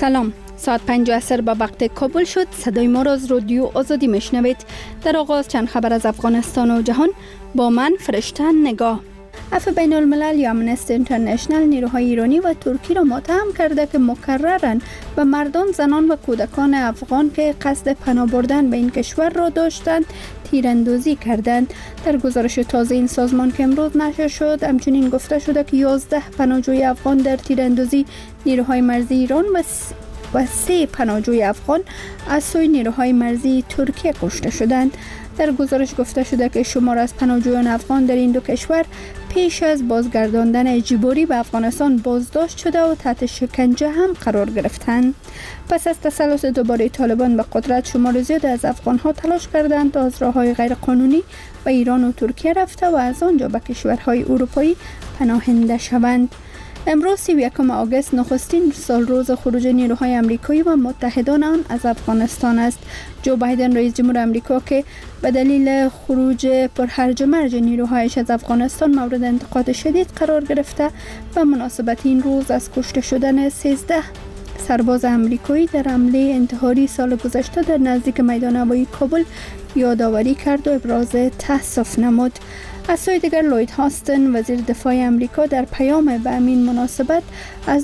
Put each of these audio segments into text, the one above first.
سلام، ساعت 5 عصر به وقت کابل شد. صدای ما را از رادیو آزادی میشنوید. در آغاز چند خبر از افغانستان و جهان با من فرشته نگاه. عفو بین الملل یا امنستی اینترنشنل نیروهای ایرانی و ترکی را متهم کرده که مکرراً به مردان، زنان و کودکان افغان که قصد پناه بردن به این کشور را داشتند تیراندازی کردند. در گزارش تازه این سازمان که امروز نشر شد همچنین گفته شده که 11 پناهجوی افغان در تیراندازی نیروهای مرزی ایران و 3 پناهجوی افغان از سوی نیروهای مرزی ترکیه کشته شدند. در گزارش گفته شده که شمار از پناهجویان افغان در این دو کشور پیش از بازگرداندن اجباری به افغانستان بازداشت شده و تحت شکنجه هم قرار گرفتند. پس از تسلط دوباره طالبان به قدرت، شمار زیاد از افغانها تلاش کردند تا از راه‌های غیرقانونی به ایران و ترکیه رفته و از آنجا به کشورهای اروپایی پناهنده شوند. امروز 31 آگوست نخستین سال روز خروج نیروهای آمریکایی و متحدان آن از افغانستان است. جو بایدن رئیس جمهور آمریکا که به دلیل خروج پرهرج و مرج نیروهایش از افغانستان مورد انتقاد شدید قرار گرفته و مناسبت این روز از کشته شدن 13 سرباز آمریکایی در حمله انتحاری سال گذشته در نزدیک میدان هوایی کابل یادآوری کرد و ابراز تأسف نمود. از سوی دیگر لوید هاستن وزیر دفاع آمریکا در پیام به همین مناسبت از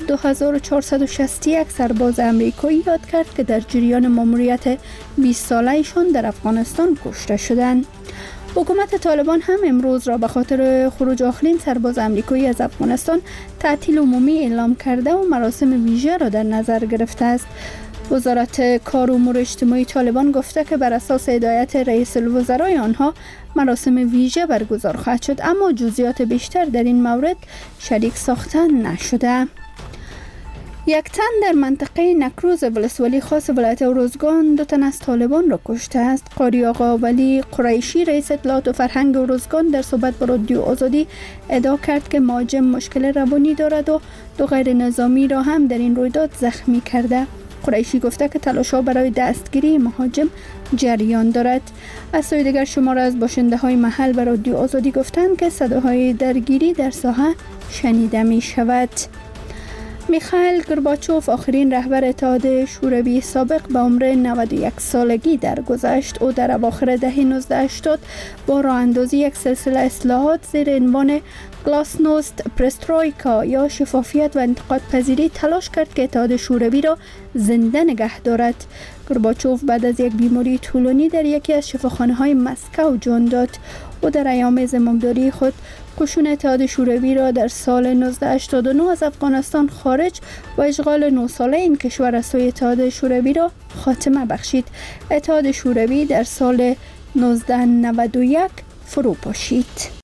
2461 سرباز آمریکایی یاد کرد که در جریان ماموریت 20 ساله‌شان در افغانستان کشته شدند. حکومت طالبان هم امروز را به خاطر خروج آخرین سرباز آمریکایی از افغانستان تعطیل عمومی اعلام کرده و مراسم ویژه را در نظر گرفته است. وزارت کار و امور اجتماعی طالبان گفته که بر اساس هدایت رئیس الوزرای آنها مراسم ویژه برگزار خواهد شد، اما جزئیات بیشتر در این مورد شریک ساخته نشده. یک تن در منطقه نکروز ولسوالی خاص ولایت اروزگان 2 تن از طالبان را کشته است. قاری آقا ولی قریشی رئیس اطلاعات و فرهنگ اروزگان در صحبت با رادیو آزادی ادعا کرد که مهاجم مشکل روانی دارد و 2 غیر نظامی را هم در این رویداد زخمی کرده. قریشی گفته که تلاش‌ها برای دستگیری مهاجم جریان دارد. از سوی دیگر شمار از باشنده‌های محل به رادیو آزادی گفتند که صداهای درگیری در ساحه شنیده می شود. میخائیل گورباچوف آخرین رهبر اتحاد شوروی سابق به عمر 91 سالگی درگذشت. او در اواخر دهه 1980 با راه اندازی یک سلسله اصلاحات زیر عنوان گلاسنوست پرسترویکا یا شفافیت و انتقاد پذیری تلاش کرد که اتحاد شوروی را زنده نگه دارد. گورباچوف بعد از یک بیماری طولانی در یکی از شفاخانه‌های مسکو جان داد. او در ایام زمامداری خود قشون اتحاد شوروی را در سال 1989 از افغانستان خارج و اشغال 9 ساله این کشور از سوی اتحاد شوروی را خاتمه بخشید. اتحاد شوروی در سال 1991 فرو پاشید.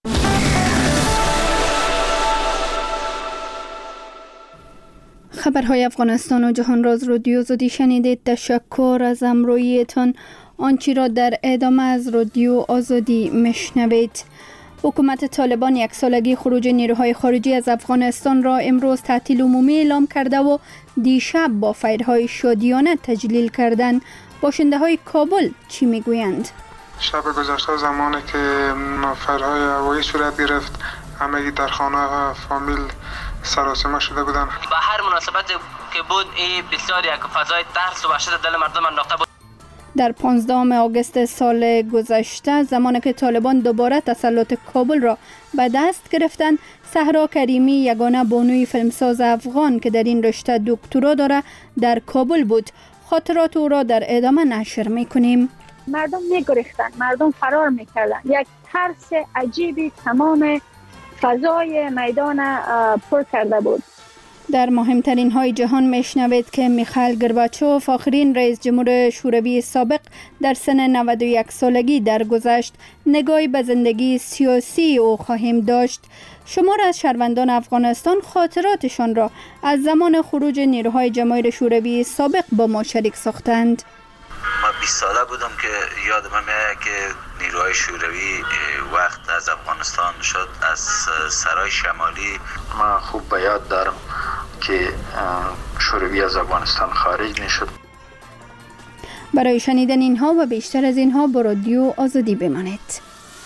خبرهای افغانستان و جهان را از رادیو آزادی شنیدید. تشکر از همراهیتان. آنچه را در ادامه از رادیو آزادی میشنوید. حکومت طالبان 1 سالگی خروج نیروهای خارجی از افغانستان را امروز تعطیل عمومی اعلام کرده و دیشب با فیرهای شادیانه تجلیل کردند. باشنده های کابل چی میگویند؟ شب گذشته زمانی که فیرهای هوایی صورت گرفت، همگی در خانه فامیل سراسیمه شده بودند. با هر مناسبت که بود این بسیار یک فضای ترس و وحشت دل مردم انداخته بود. در 15 آگوست سال گذشته زمانی که طالبان دوباره تسلط کابل را به دست گرفتند، صحرا کریمی یگانه بانوی فیلمساز افغان که در این رشته دکترا داره در کابل بود. خاطرات او را در ادامه نشر میکنیم. مردم میگریختند، مردم فرار میکردند. یک ترس عجیبی تمام فضای میدان پر کرده بود. در مهمترین های جهان میشنوید که میخائیل گورباچوف آخرین رئیس جمهور شوروی سابق در سن 91 سالگی درگذشت. نگاهی به زندگی سیاسی او خواهیم داشت. شمار از شهروندان افغانستان خاطراتشان را از زمان خروج نیروهای جماهیر شوروی سابق با ما شریک ساختند. ما 20 ساله بودم که یادم میاد که نیروهای شوروی وقت از افغانستان شد، از سرای شمالی. ما خوب به یاد دارم که شوروی از افغانستان خارج میشد. برای شنیدن اینها و بیشتر از اینها با رادیو آزادی بمانید.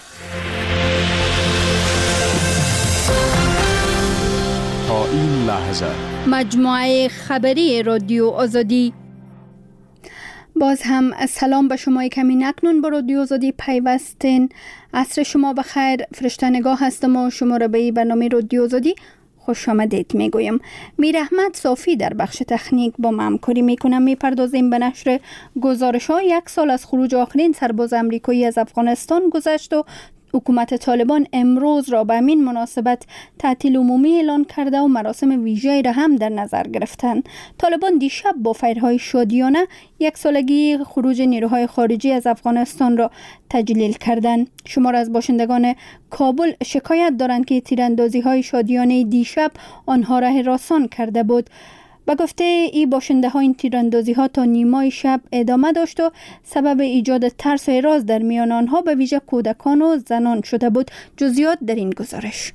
تا این لحظه نظر. مجموعه خبری رادیو آزادی. باز هم سلام به شما کمی اکنون به رادیو آزادی پیوستین. عصر شما بخیر. فرشته نگاه هستم و شما را به برنامه رادیو آزادی خوش آمدید میگویم. میر احمد صافی در بخش تکنیک با ما همکاری میکنم. میپردازیم به نشر گزارش ها. 1 سال از خروج آخرین سرباز امریکایی از افغانستان گذشت و حکومت طالبان امروز را به همین مناسبت تعطیل عمومی اعلان کرده و مراسم ویژه‌ای را هم در نظر گرفتند. طالبان دیشب با فیرهای شادیانه 1 سالگی خروج نیروهای خارجی از افغانستان را تجلیل کردند. شمار از باشندگان کابل شکایت دارند که تیراندازی‌های شادیانه دیشب آنها را هراسان کرده بود. به گفته این باشنده ها این تیراندازی ها تا نیمای شب ادامه داشت و سبب ایجاد ترس و اعراض در میان آنها به ویژه کودکان و زنان شده بود. جزئیات در این گزارش.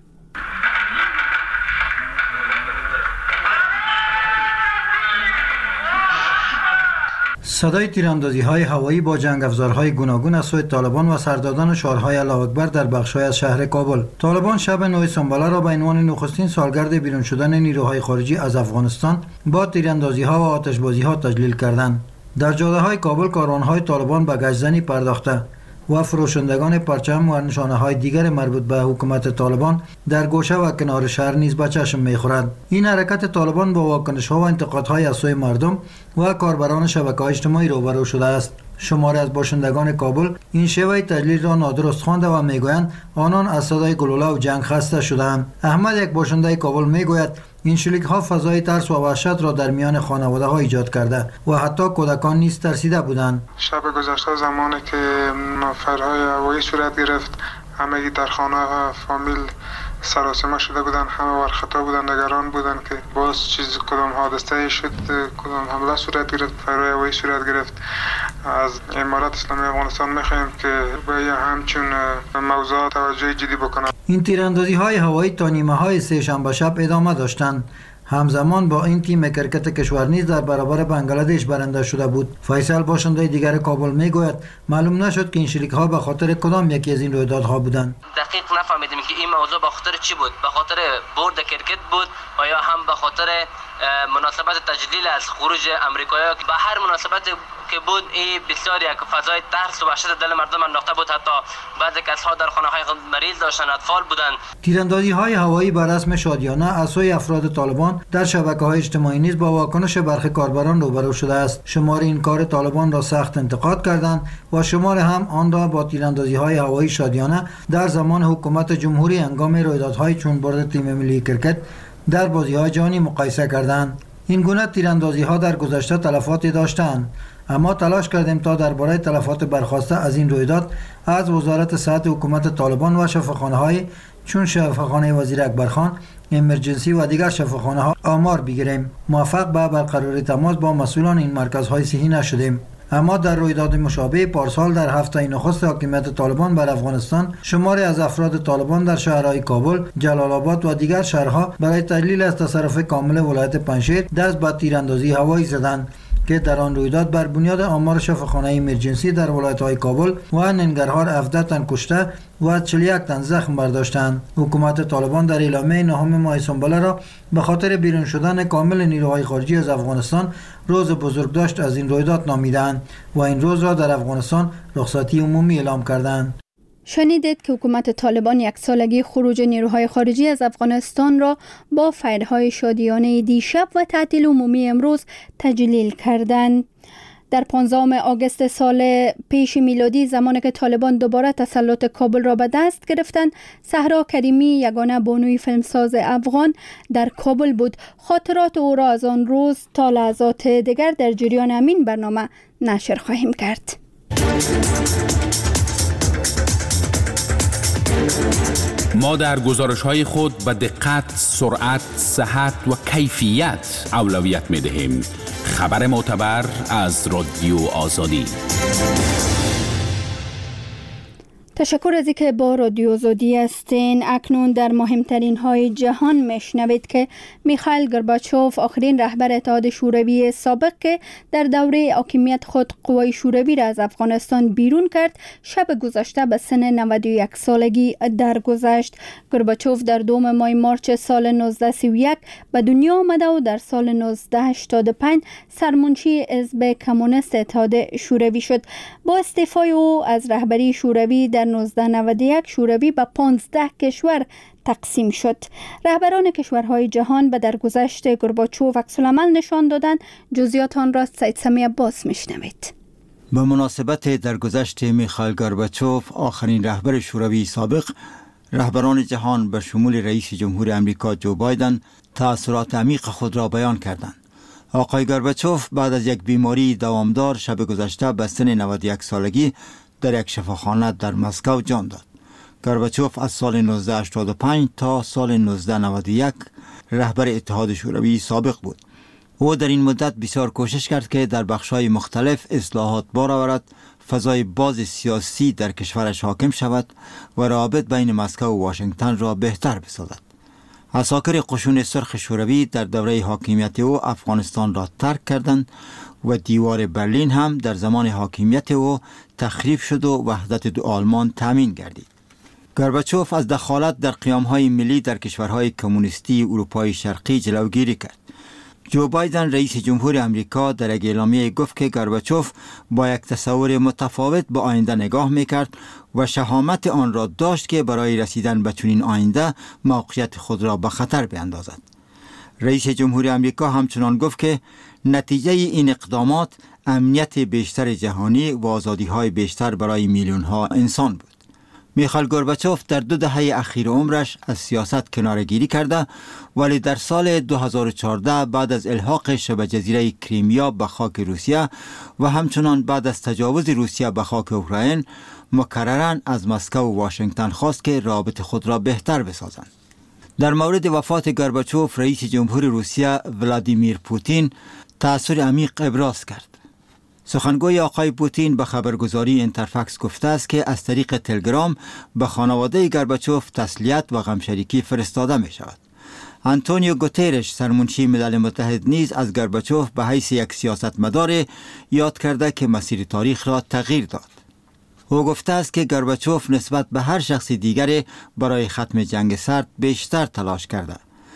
صدای تیراندازی‌های هوایی با جنگ افزارهای گوناگون از سوی طالبان و سرداران شعارهای الله اکبر در بخش‌های از شهر کابل. طالبان شب 9 سنباله را به عنوان نخستین سالگرد بیرون شدن نیروهای خارجی از افغانستان با تیراندازی‌ها و آتش‌بازی‌ها تجلیل کردند. در جاده‌های کابل کاروان‌های طالبان به گشت‌زنی پرداخته و فروشندگان پرچم و نشانه‌های دیگر مربوط به حکومت طالبان در گوشه و کنار شهر نیز به چشم می‌خورد. این حرکت طالبان با واکنش‌ها و انتقادهای از سوی مردم و کاربران شبکه‌های اجتماعی روبرو شده است. شماری از باشندگان کابل این شیوه تجلیل را نادرست خوانده و میگویند آنان از صدای گلوله و جنگ خسته شده‌اند. احمد، یک باشنده کابل، میگوید این شلیک‌ها فضای ترس و وحشت را در میان خانواده‌ها ایجاد کرده و حتی کودکان نیز ترسیده بودند. شب گذشته زمانی که فرهای هوایی صورت گرفت، همگی در خانه فامیل سراسیمه شده بودند، همه ورخطا بودند، نگران بودند که باز چیز کدام حادثه شد، کدام حمله صورت گرفت، فرهای هوایی صورت گرفت. از امارات اسلامی افغانستان می‌خواهیم که به همچون موضوع توجه جدی بکنند. این تیراندازی‌های هوایی تا نیمه‌های سه‌شنبه شب ادامه داشتند. همزمان با این تیم کرکت کشور نیز در برابر بنگلادش برنده شده بود. فیصل، باشنده دیگر کابل، میگوید معلوم نشد که این شلیک‌ها به خاطر کدام یکی از این رویدادها بودند. دقیق نفهمیدیم که این موضوع به خاطر چی بود. به خاطر برد کرکت بود و یا هم به خاطر مناسبت تجلیل از خروج امریکایی‌ها که به هر مناسبت که بود این بسیار یک فضای ترس و وحشت دل مردم انداخته بود. حتی بعضی کس‌ها در خانه‌های مریض داشتن، اطفال بودند. تیراندازی‌های هوایی بر رسم شادیانه از سوی افراد طالبان در شبکه‌های اجتماعی نیز با واکنش برخی کاربران روبرو شده است. شمار این کار طالبان را سخت انتقاد کردند و شمار هم آن را با تیراندازی‌های هوایی شادیانه در زمان حکومت جمهوری هنگام رویدادهای چون برد تیم ملی کرکت در بازی‌های جهانی مقایسه کردند. این گونه تیراندازی‌ها در گذشته تلفاتی داشتند، اما تلاش کردیم تا درباره تلفات برخاسته از این رویداد از وزارت صحت حکومت طالبان و شفاخانه‌های چون شفاخانه وزیر اکبرخان، امرجنسی و دیگر شفاخانه‌ها آمار بگیریم. موفق به برقراری تماس با مسئولان این مرکزهای صحی نشدیم. اما در رویداد مشابه پارسال در هفته نخست حاکمیت طالبان بر افغانستان، شماری از افراد طالبان در شهرهای کابل، جلال آباد و دیگر شهرها برای تجلیل از تصرف کامل ولایت پنجشیر دست به تیراندازی هوایی زدند که در آن رویداد بر بنیاد آمار شفاخانه امرجنسی در ولایت‌های کابل و ننگرهار 17 تن کشته و 41 تن زخم برداشتند. حکومت طالبان در اعلامیه 9 ماه سنباله را به خاطر بیرون شدن کامل نیروهای خارجی از افغانستان روز بزرگداشت از این رویداد نامیدند و این روز را در افغانستان رخصتی عمومی اعلام کردند. شنیدید که حکومت طالبان 1 سالگی خروج نیروهای خارجی از افغانستان را با فیرهای شادیانه دیشب و تعطیل عمومی امروز تجلیل کردند. در 15 آگوست سال پیش میلادی، زمانی که طالبان دوباره تسلط کابل را به دست گرفتند، صحرا کریمی، یگانه بانوی فیلمساز افغان، در کابل بود. خاطرات او را از آن روز تا لحظات دیگر در جریان همین برنامه نشر خواهیم کرد. ما در گزارش‌های خود به دقت، سرعت، صحت و کیفیت اولویت می‌دهیم. خبر معتبر از رادیو آزادی. تشکر از اینکه با رادیو آزادی هستین. اکنون در مهمترین های جهان میشنوید که میخائیل گورباچوف، آخرین رهبر اتحاد شوروی سابق که در دوره حاکمیت خود قوای شوروی را از افغانستان بیرون کرد، شب گذشته به سن 91 سالگی درگذشت. گورباچوف در 2 ماه مارچ سال 1931 به دنیا آمده و در سال 1985 سرمنشی حزب کمونیست اتحاد شوروی شد. با استعفای او از رهبری شوروی در 1991 شوروی به 15 کشور تقسیم شد. رهبران کشورهای جهان به درگذشت گورباچوف عکس‌العمل نشان دادند. جزئیات آن را سید سمی عباس میشنوید. به مناسبت درگذشت میخائیل گورباچوف، آخرین رهبر شوروی سابق، رهبران جهان به شمول رئیس جمهور امریکا جو بایدن تأثیرات عمیق خود را بیان کردند. آقای گورباچوف بعد از یک بیماری دوامدار شب گذشته به سن 91 سالگی در یک شفاخانه در مسکو جان داد. گورباچوف از سال 1985 تا سال 1991 رهبر اتحاد شوروی سابق بود. او در این مدت بسیار کوشش کرد که در بخش‌های مختلف اصلاحات بار آورد، فضای باز سیاسی در کشورش حاکم شود و روابط بین مسکو و واشنگتن را بهتر بسازد. عساکر قشون سرخ شوروی در دوره حاکمیت او افغانستان را ترک کردند و دیوار برلین هم در زمان حاکمیت او تخریب شد و وحدت دو آلمان تامین گردید. گورباچوف از دخالت در قیام‌های ملی در کشورهای کمونیستی اروپای شرقی جلوگیری کرد. جو بایدن رئیس جمهور امریکا در یک اعلامیه گفت که گورباچوف با یک تصور متفاوت به آینده نگاه میکرد و شهامت آن را داشت که برای رسیدن به چنین آینده موقعیت خود را به خطر بیندازد. رئیس جمهور امریکا همچنان گفت که نتیجه این اقدامات امنیت بیشتر جهانی و آزادی‌های بیشتر برای میلیون‌ها انسان بود. میخائیل گورباچوف در 2 دهه اخیر عمرش از سیاست کناره‌گیری کرده، ولی در سال 2014 بعد از الحاق شبه جزیره کریمیا به خاک روسیه و همچنان بعد از تجاوز روسیه به خاک اوکراین مکرراً از مسکو و واشنگتن خواست که رابط خود را بهتر بسازند. در مورد وفات گورباچوف، رئیس جمهور روسیه ولادیمیر پوتین تأثیر عمیق ابراز کرد. سخنگوی آقای پوتین به خبرگزاری اینترفکس گفته است که از طریق تلگرام به خانواده گورباچوف تسلیت و غمشریکی فرستاده می شود. آنتونیو گوترش، سرمنشی ملل متحد، نیز از گورباچوف به حیث یک سیاستمدار یاد کرده که مسیر تاریخ را تغییر داد. او گفته است که گورباچوف نسبت به هر شخص دیگر برای ختم جنگ سرد بیشتر تلاش کرده.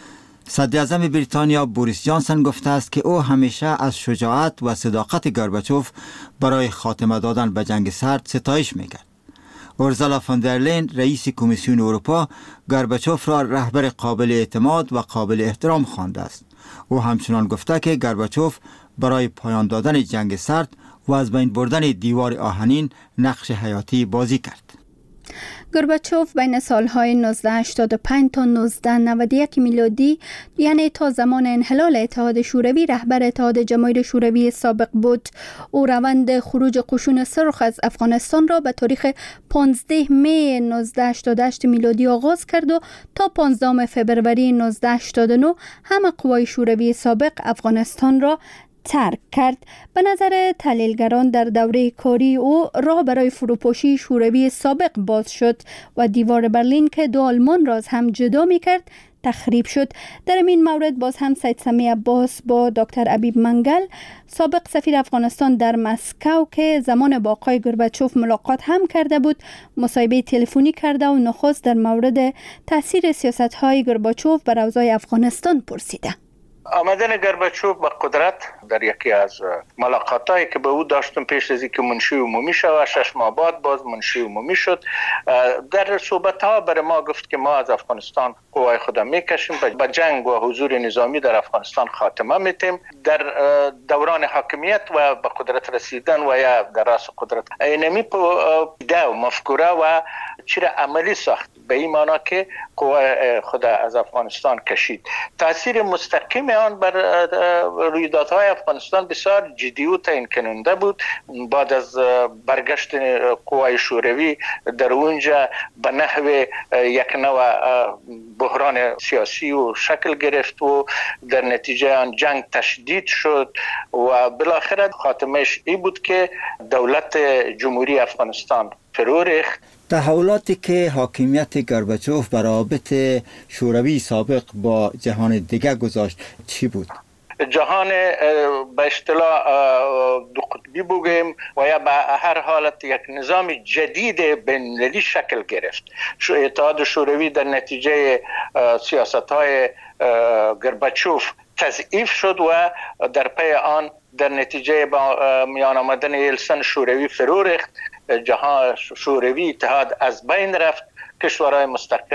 صدر اعظم بریتانیا بوریس جانسن گفته است که او همیشه از شجاعت و صداقت گورباچوف برای خاتمه دادن به جنگ سرد ستایش میکرد. اورسولا فون در لین، رئیس کمیسیون اروپا، گورباچوف را رهبر قابل اعتماد و قابل احترام خوانده است. او همچنان گفته که گورباچوف برای پایان دادن جنگ سرد و از بین بردن دیوار آهنین نقش حیاتی بازی کرد. گورباچوف بین سالهای 1985 تا 1991 میلادی، یعنی تا زمان انحلال اتحاد شوروی، رهبر اتحاد جماهیر شوروی سابق بود. او روند خروج قشون سرخ از افغانستان را به تاریخ 15 می 1988 میلادی آغاز کرد و تا 15 فبروری 1989 همه قوای شوروی سابق افغانستان را ترک کرد. به نظر تحلیلگران در دوره کاری او راه برای فروپاشی شوروی سابق باز شد و دیوار برلین که دو آلمان را از هم جدا می کرد تخریب شد. در این مورد باز هم سید سمی عباس با دکتر عبیب منگل، سابق سفیر افغانستان در مسکو که زمان با آقای گورباچوف ملاقات هم کرده بود، مصاحبه تلفنی کرده و نخست در مورد تاثیر سیاست‌های گورباچوف بر اوضاع افغانستان پرسیده. آمدن گورباچوف به قدرت در یکی از ملاقاتایی که به او داشتم پیش از اینکه منشی عمومی شود، 6 ماه بعد باز منشی عمومی شد، در صحبت‌ها برای ما گفت که ما از افغانستان قوای خود میکشیم، به جنگ و حضور نظامی در افغانستان خاتمه میتیم، در دوران حاکمیت و به قدرت رسیدن و یا در راس قدرت اینمی ایده و مفکوره و چیره عملی ساخت، به این معنا که قوای خود از افغانستان کشید. تاثیر مستقیم آن بر رویدادهای افغانستان بسیار جدی و تعیین کننده بود. بعد از برگشت قوای شوروی در اونجا به نحو یک نوع بحران سیاسی و شکل گرفت و در نتیجه آن جنگ تشدید شد و بالاخره خاتمش این بود که دولت جمهوری افغانستان فرو ریخت. تحولاتی که حاکمیت گورباچوف بر روابط شوروی سابق با جهان دیگه گذاشت چی بود؟ جهان به اصطلاح دو قطبی بگیم و یا به هر حالت یک نظام جدید بین‌المللی شکل گرفت. اتحاد شوروی در نتیجه سیاست‌های گورباچوف تضعیف شد و در پی آن در نتیجه میان آمدن یلسن شوروی فرو ریخت. جهان شوروی اتحاد از بین رفت، کشورهای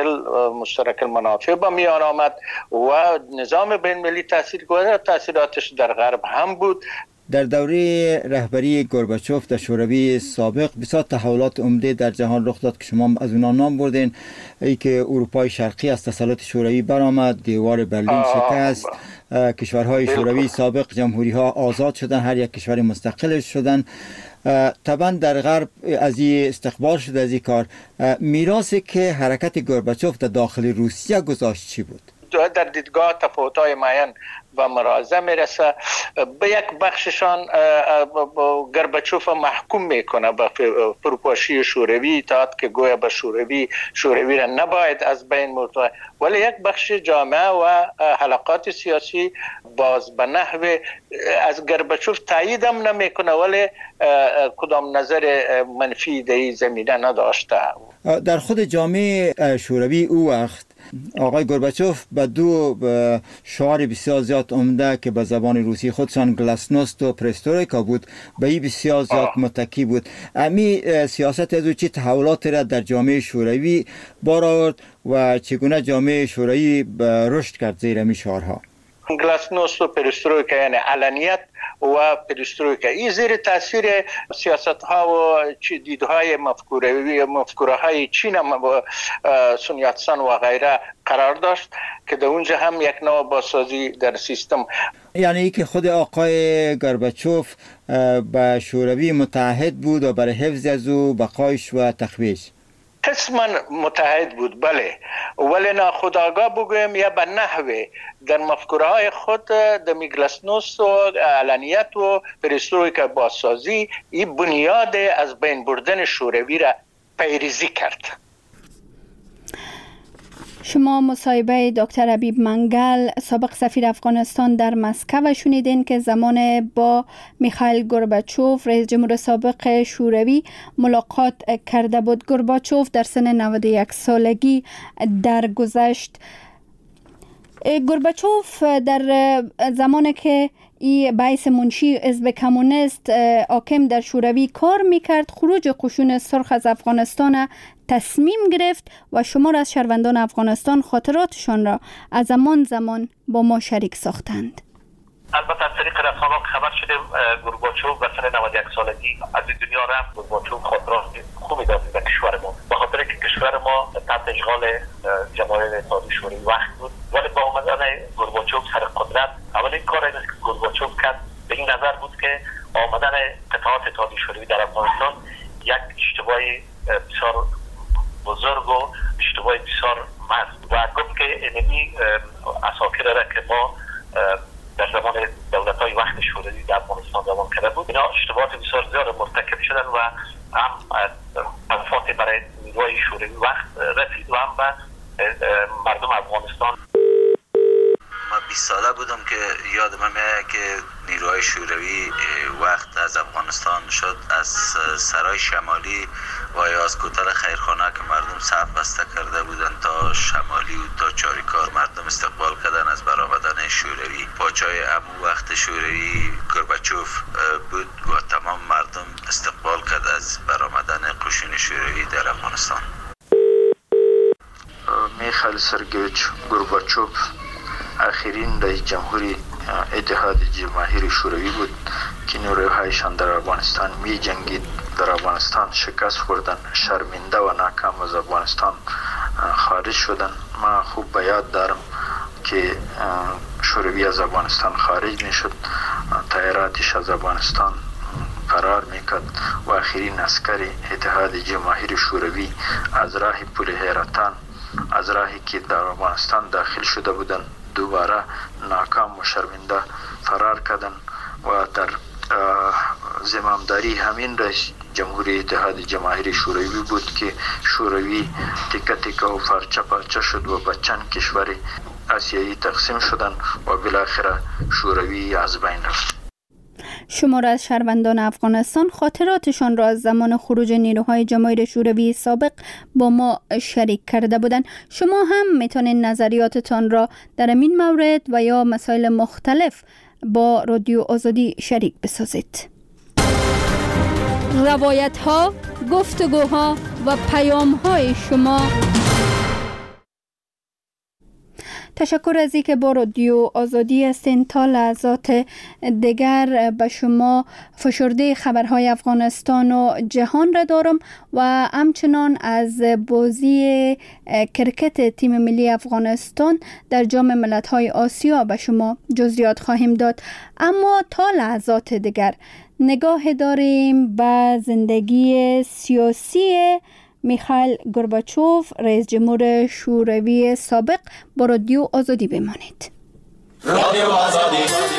مشترک المنافع با میان آمد و نظام بین المللی تاثیر گذاشت. تاثیراتش در غرب هم بود. در دوره رهبری گورباچوف در شوروی سابق بسیار تحولات عمده در جهان رخ داد که شما از اونها نام بردین. ای که اروپای شرقی از تسلط شوروی برآمد، دیوار برلین شکست، کشورهای شوروی سابق جمهوری ها آزاد شدن، هر یک کشور مستقل شدن. طبعا در غرب از این استقبال شد از این کار. میراثی که حرکت گورباچوف در داخل روسیه گذاشت چی بود؟ در دیدگاه تفاوت‌های معین و مرازه میرسه. به یک بخششان گورباچوف محکوم میکنه به فروپاشی شوروی، اتحاد که گویا به شوروی را نباید از بین برد، ولی یک بخش جامعه و حلقات سیاسی باز به نحو از گورباچوف تایید هم نمیکنه، ولی کدام نظر منفی در این زمینه نداشته. در خود جامعه شوروی او وقت آقای گورباچوف به دو شعار بسیار زیاد عمده که به زبان روسی خودشان گلاسنوست و پرسترویکا بود، به این بسیار زیاد متکی بود. امی سیاست از او چه تحولاتی را در جامعه شوروی بار آورد و چگونه جامعه شوروی رشد کرد زیر امی شعارها؟ گلاسنوست و پرسترویکا یعنی علنیت و پرسترویکا، این زیر تاثیر سیاست ها و دیدهای مفکوره های چین و سونیاتسان و غیره قرار داشت که در اونجا هم یک نوع بازسازی در سیستم. یعنی که خود آقای گورباچوف به شوروی متعهد بود و برای حفظ از او بقایش و تقویش قسما متحد بود، بله، ولی ناخودآگاه بگویم یا به نحوه در مفکوره های خود در گلاسنوست و علنیت و پرسترویکا بازسازی این بنیاد از بین بردن شوروی را پیریزی کرد. شما مصاحبه دکتر حبیب منگل سابق سفیر افغانستان در مسکو شنیدین که زمان با میخائیل گورباچوف رئیس جمهور سابق شوروی ملاقات کرده بود. گورباچوف در سن 91 سالگی درگذشت. گورباچوف در زمانی که ای باعث منشی حزب کمونیست حاکم در شوروی کار میکرد، خروج قشون سرخ از افغانستان تصمیم گرفت و شمار از شهروندان افغانستان خاطراتشان را از زمان با ما شریک ساختند. البته از طریق رسانه‌ها خبر شدیم گورباچوف به سن 91 سالگی از دنیا رفت. گورباچوف خاطرات خوبی داشت به کشور ما، به خاطر که کشور ما تحت اشغال جماهیر اتحادیه شوروی وقت بود، ولی با آمدن گورباچوف سر قدرت اولین کاری که گورباچوف کرد به این نظر بود که آمدن قطعات اتحادیه شوروی در افغانستان یک اشتباه بسیار بزرگ و اشتباه بسیار محض و گفت که اینمی اساکر را که ما در زمان دولت‌های وقت شوروی در افغانستان زمان کرده بود، اینا اشتباهات بسیار زیاد مرتکب شدن و هم تلفات برای نیروهای شوروی وقت رسید و هم به مردم افغانستان. من 20 ساله بودم که یادم میاد که نیروهای شوروی وقت از افغانستان شد، از سرای شمالی و یا از کوتل خیرخانه که مردم صف بسته کرده بودن تا شمالی و تا چاریکار مردم استقبال کردن از برآمدن شوروی. پاچای امو وقت شوروی گورباچوف بود و تمام مردم استقبال کرد از برآمدن قشون شوروی در افغانستان. میخائیل سرگیویچ گورباچوف آخرین رئیس جمهوری اتحاد جماهیر شوروی بود که نیروهایشان در افغانستان می جنگید. در افغانستان شکست خوردن، شرمنده و ناکام از افغانستان خارج شدن. من خوب به یاد دارم که شوروی از افغانستان خارج می شد، طیاراتش از افغانستان فرار میکرد و آخرین عسکر اتحاد جماهیر شوروی از راه پل حیرتان، از راهی که در افغانستان داخل شده بودند، دوباره ناکام و شرمنده فرار کردند و در زمامداری همین رئیس جمهوری اتحاد جماهیر شوروی بود که شوروی تکه تکه و پارچه پارچه شد و به چند کشور آسیایی تقسیم شدند و بالاخره شوروی از بین رفت. شمار از شهروندان افغانستان خاطراتشان را از زمان خروج نیروهای جماهیر شوروی سابق با ما شریک کرده بودند. شما هم میتونید نظریاتتان را در این مورد و یا مسائل مختلف با رادیو آزادی شریک بسازید. روایت ها، گفتگوها و پیام های شما. تشکر از اینکه با رادیو آزادی هستین. تا لحظات دیگر به شما فشرده خبرهای افغانستان و جهان را دارم و همچنان از بازی کرکت تیم ملی افغانستان در جام ملت‌های آسیا به شما جزئیات خواهیم داد. اما تا لحظات دیگر نگاه داریم به زندگی سیاسی میخائیل گورباچوف، رئیس جمهور شوروی سابق. با رادیو آزادی بمانید. رادیو آزادی.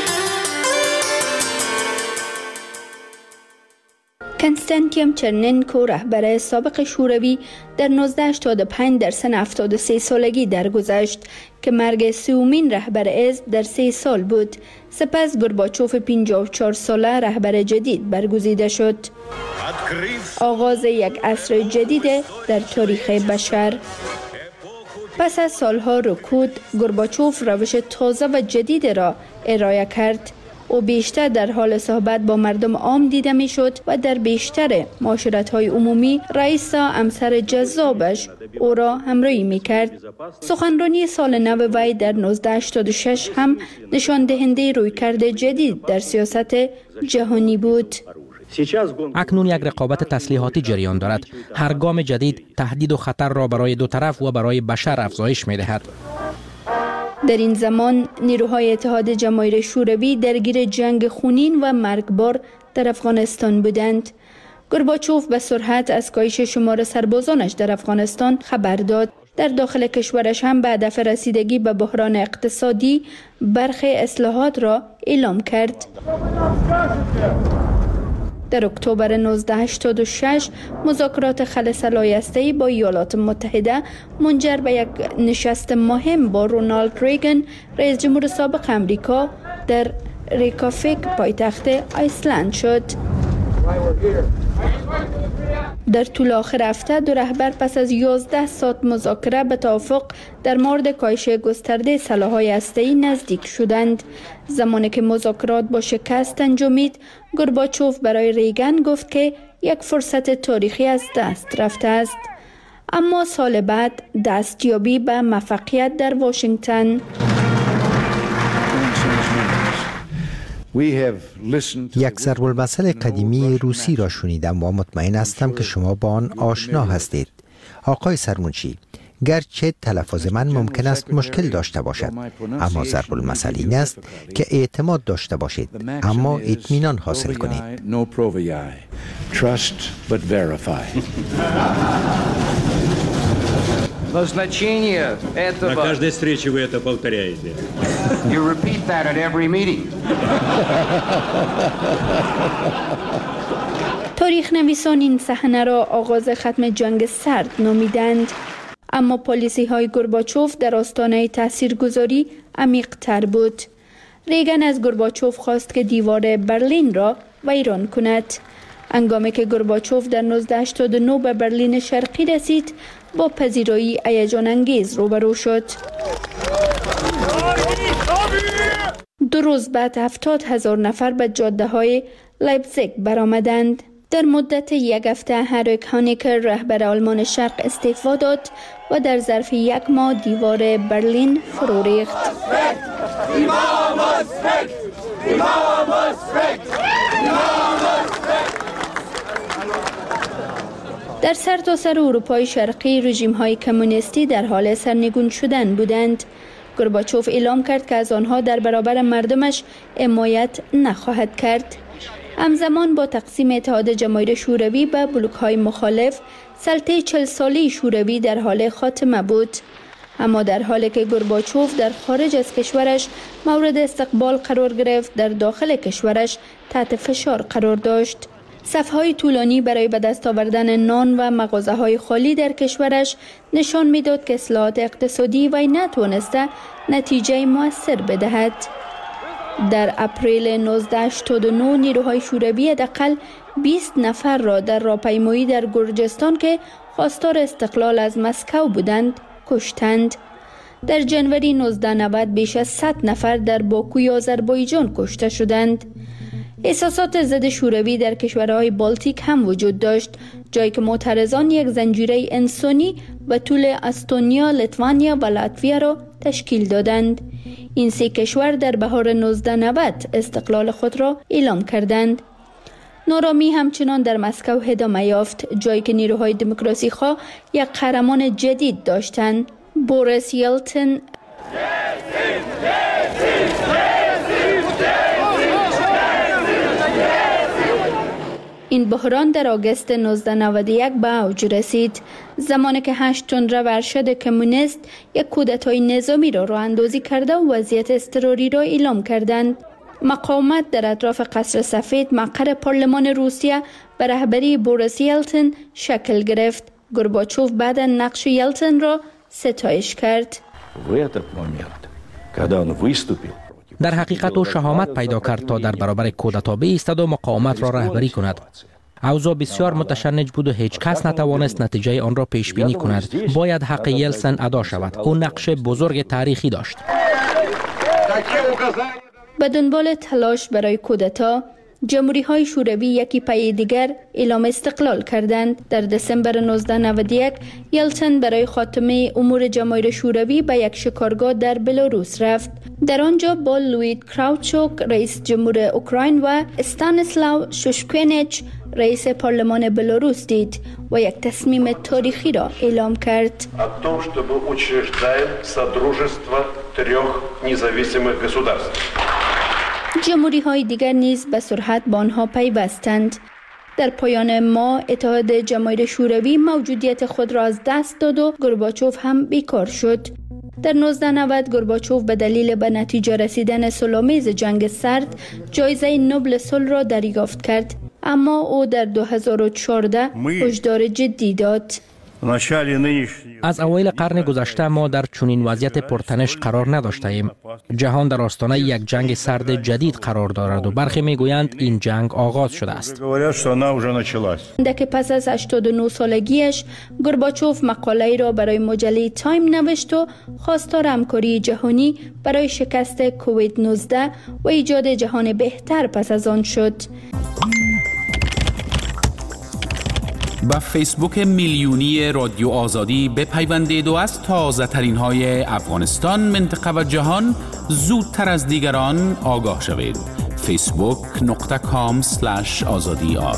کنستانتین چرننکو، رهبر سابق شوروی، در 1985 در سن 73 سالگی درگذشت که مرگ سومین رهبر حزب در 3 سال بود. سپس گورباچوف 54 ساله رهبر جدید برگزیده شد. آغاز یک عصر جدید در تاریخ بشر. پس از سالها رکود، گورباچوف روش تازه و جدید را ارائه کرد. او بیشتر در حال صحبت با مردم عام دیده می شد و در بیشتر معاشرت‌های عمومی رئیس همسر جذابش او را همراهی می کرد. سخنرانی سال نو وی در 1986 هم نشان دهنده رویکرد جدید در سیاست جهانی بود. اکنون یک رقابت تسلیحاتی جریان دارد. هر گام جدید تهدید و خطر را برای دو طرف و برای بشر افزایش می دهد. در این زمان نیروهای اتحاد جماهیر شوروی درگیر جنگ خونین و مرگبار در افغانستان بودند. گورباچوف به سرعت از کاهش شمار سربازانش در افغانستان خبر داد. در داخل کشورش هم به هدف رسیدگی به بحران اقتصادی برخی اصلاحات را اعلام کرد. در اکتبر 1986 مذاکرات خل صلایستی با ایالات متحده منجر به یک نشست مهم با رونالد ریگن، رئیس جمهور سابق امریکا، در ریکافیک پایتخت ایسلند شد. در طول آخر هفته دو رهبر پس از 11 ساعت مذاکره به توافق در مورد کاهش گسترده سلاح‌های هسته‌ای نزدیک شدند. زمانی که مذاکرات با شکست انجامید، گورباچوف برای ریگن گفت که یک فرصت تاریخی از دست رفته است. اما سال بعد دستیابی به موفقیت در واشنگتن. یک ضرب‌المثل قدیمی روسی را شنیدم و مطمئن هستم که شما با آن آشنا هستید. آقای سرمنشی، گرچه تلفظ من ممکن است مشکل داشته باشد، اما ضرب‌المثل این است که اعتماد داشته باشید اما اطمینان حاصل کنید. Назначение этого... На каждой встрече вы это повторяете. You repeat that at every meeting. تاریخ نویسان این صحنه را آغاز ختم جنگ سرد نامیدند. اما پالیسی های گورباچوف در آستانه تاثیرگذاری عمیق تر بود. ریگن از گورباچوف خواست که دیوار برلین را ویران کند. هنگامی که گورباچوف در 1989 به برلین شرقی رسید، با پذیرایی هیجان انگیز روبرو شد. 2 روز بعد 70,000 نفر به جاده های لایپزیگ برآمدند. در مدت 1 هفته هنریک هانیکر، رهبر آلمان شرق، استعفا داد و در ظرف 1 ماه دیوار برلین فرو ریخت. در سرتاسر اروپای شرقی رژیم‌های کمونیستی در حال سرنگون شدن بودند. گورباچوف اعلام کرد که از آنها در برابر مردمش حمایت نخواهد کرد. همزمان با تقسیم اتحاد جماهیر شوروی به بلوک‌های مخالف، سلطه 40 ساله شوروی در حال خاتمه بود. اما در حالی که گورباچوف در خارج از کشورش مورد استقبال قرار گرفت، در داخل کشورش تحت فشار قرار داشت. صفحه‌های طولانی برای به دست آوردن نان و مغازه‌های خالی در کشورش نشان می‌داد که اصلاحات اقتصادی وی نتوانسته نتیجه مؤثر بدهد. در اپریل 1989 نیروهای شوروی حداقل 20 نفر را در راهپیمایی در گرجستان که خواستار استقلال از مسکو بودند کشتند. در جنوری 1990 بیش از 100 نفر در باکوی آذربایجان کشته شدند. احساسات ضد شوروی در کشورهای بالتیک هم وجود داشت، جایی که معترضان یک زنجیره انسانی و طول استونیا، لیتوانیا و لاتویا را تشکیل دادند. این سه کشور در بهار 1990 استقلال خود را اعلام کردند. نارامی همچنان در مسکو ادامه یافت، جایی که نیروهای دموکراسی خواه یک قهرمان جدید داشتند، بوریس یلتسن. این بحران در آگوست 1991 به اوج رسید، زمانی که 8 تندرو ارشد کمونیست یک کودتای نظامی را راه اندازی کرده و وضعیت اضطراری را اعلام کردند. مقاومت در اطراف قصر سفید، مقر پارلمان روسیه به رهبری بوریس یلتسن شکل گرفت. گورباچوف بعد نقش یلتسن را ستایش کرد. در حقیقت او شهامت پیدا کرد تا در برابر کودتا بایستد و مقاومت را رهبری کند. اوضاع بسیار متشنج بود و هیچ کس نتوانست نتیجه آن را پیش بینی کند. باید حق یلتسن ادا شود. او نقش بزرگ تاریخی داشت. به دنبال تلاش برای کودتا، جمهوری‌های شوروی یکی پی دیگر اعلام استقلال کردند. در دسامبر 1991 یلتسن برای خاتمه امور جماهیر شوروی به یک شکارگاه در بلاروس رفت. در آنجا با لوید کراوچوک رئیس جمهور اوکراین و استانیسلاو شوشکوینیچ رئیس پارلمان بلاروس دید و یک تصمیم تاریخی را اعلام کرد. جمهوری های دیگر نیز به سرعت با آنها پیوستند. در پایان ماه اتحاد جماهیر شوروی موجودیت خود را از دست داد و گورباچوف هم بیکار شد. در 1990 گورباچوف به دلیل به نتیجه رسیدن صلح‌آمیز جنگ سرد جایزه نوبل صلح را دریافت کرد، اما او در 2014 هشدار جدی داد. از اوایل قرن گذشته ما در چنین وضعیت پرتنش قرار نداشته ایم. جهان در آستانه یک جنگ سرد جدید قرار دارد و برخی میگویند این جنگ آغاز شده است. که پس از 89 سالگیش گورباچوف مقاله‌ای را برای مجله تایم نوشت و خواستار همکاری جهانی برای شکست کووید 19 و ایجاد جهان بهتر پس از آن شد. با فیسبوک میلیونی رادیو آزادی بپیوندید و از تازه ترین های افغانستان، منطقه و جهان زودتر از دیگران آگاه شوید. facebook.com/azadiar.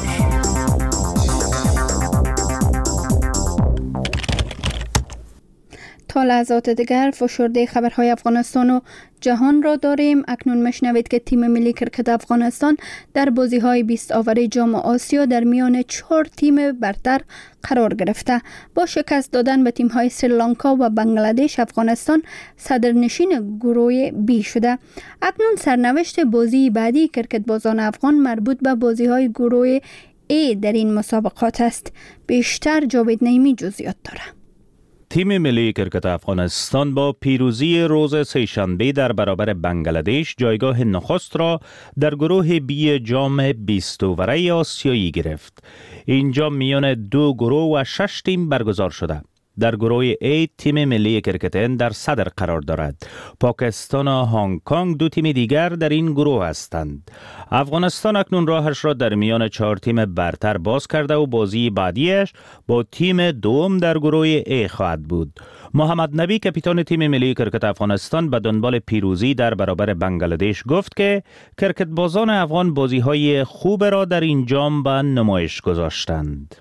تا لحظات دیگر فشرده خبرهای افغانستان و جهان را داریم. اکنون مشنوید که تیم ملی کرکت افغانستان در بازی‌های 20 آور جام آسیا در میان 4 تیم برتر قرار گرفته. با شکست دادن به تیم‌های سریلانکا و بنگلادش، افغانستان صدرنشین گروه B شده. اکنون سرنوشت بازی بعدی کرکتبازان افغان مربوط به بازی‌های گروه A در این مسابقات است. بیشتر جاوید نعیمی جزئیات داره. تیم ملی کرکت افغانستان با پیروزی روز سه‌شنبه در برابر بنگلادش جایگاه نخست را در گروه بی جام 20 اوره آسیایی گرفت. این جام میان 2 گروه و 6 تیم برگزار شده. در گروه A تیم ملی کرکت در صدر قرار دارد. پاکستان و هنگ کنگ 2 تیم دیگر در این گروه هستند. افغانستان اکنون راهش را در میان 4 تیم برتر باز کرده و بازی بعدیش با تیم دوم در گروه A خواهد بود. محمد نبی کاپیتان تیم ملی کرکت افغانستان به دنبال پیروزی در برابر بنگلادش گفت که کرکتبازان افغان بازی‌های خوب را در این جام به نمایش گذاشتند.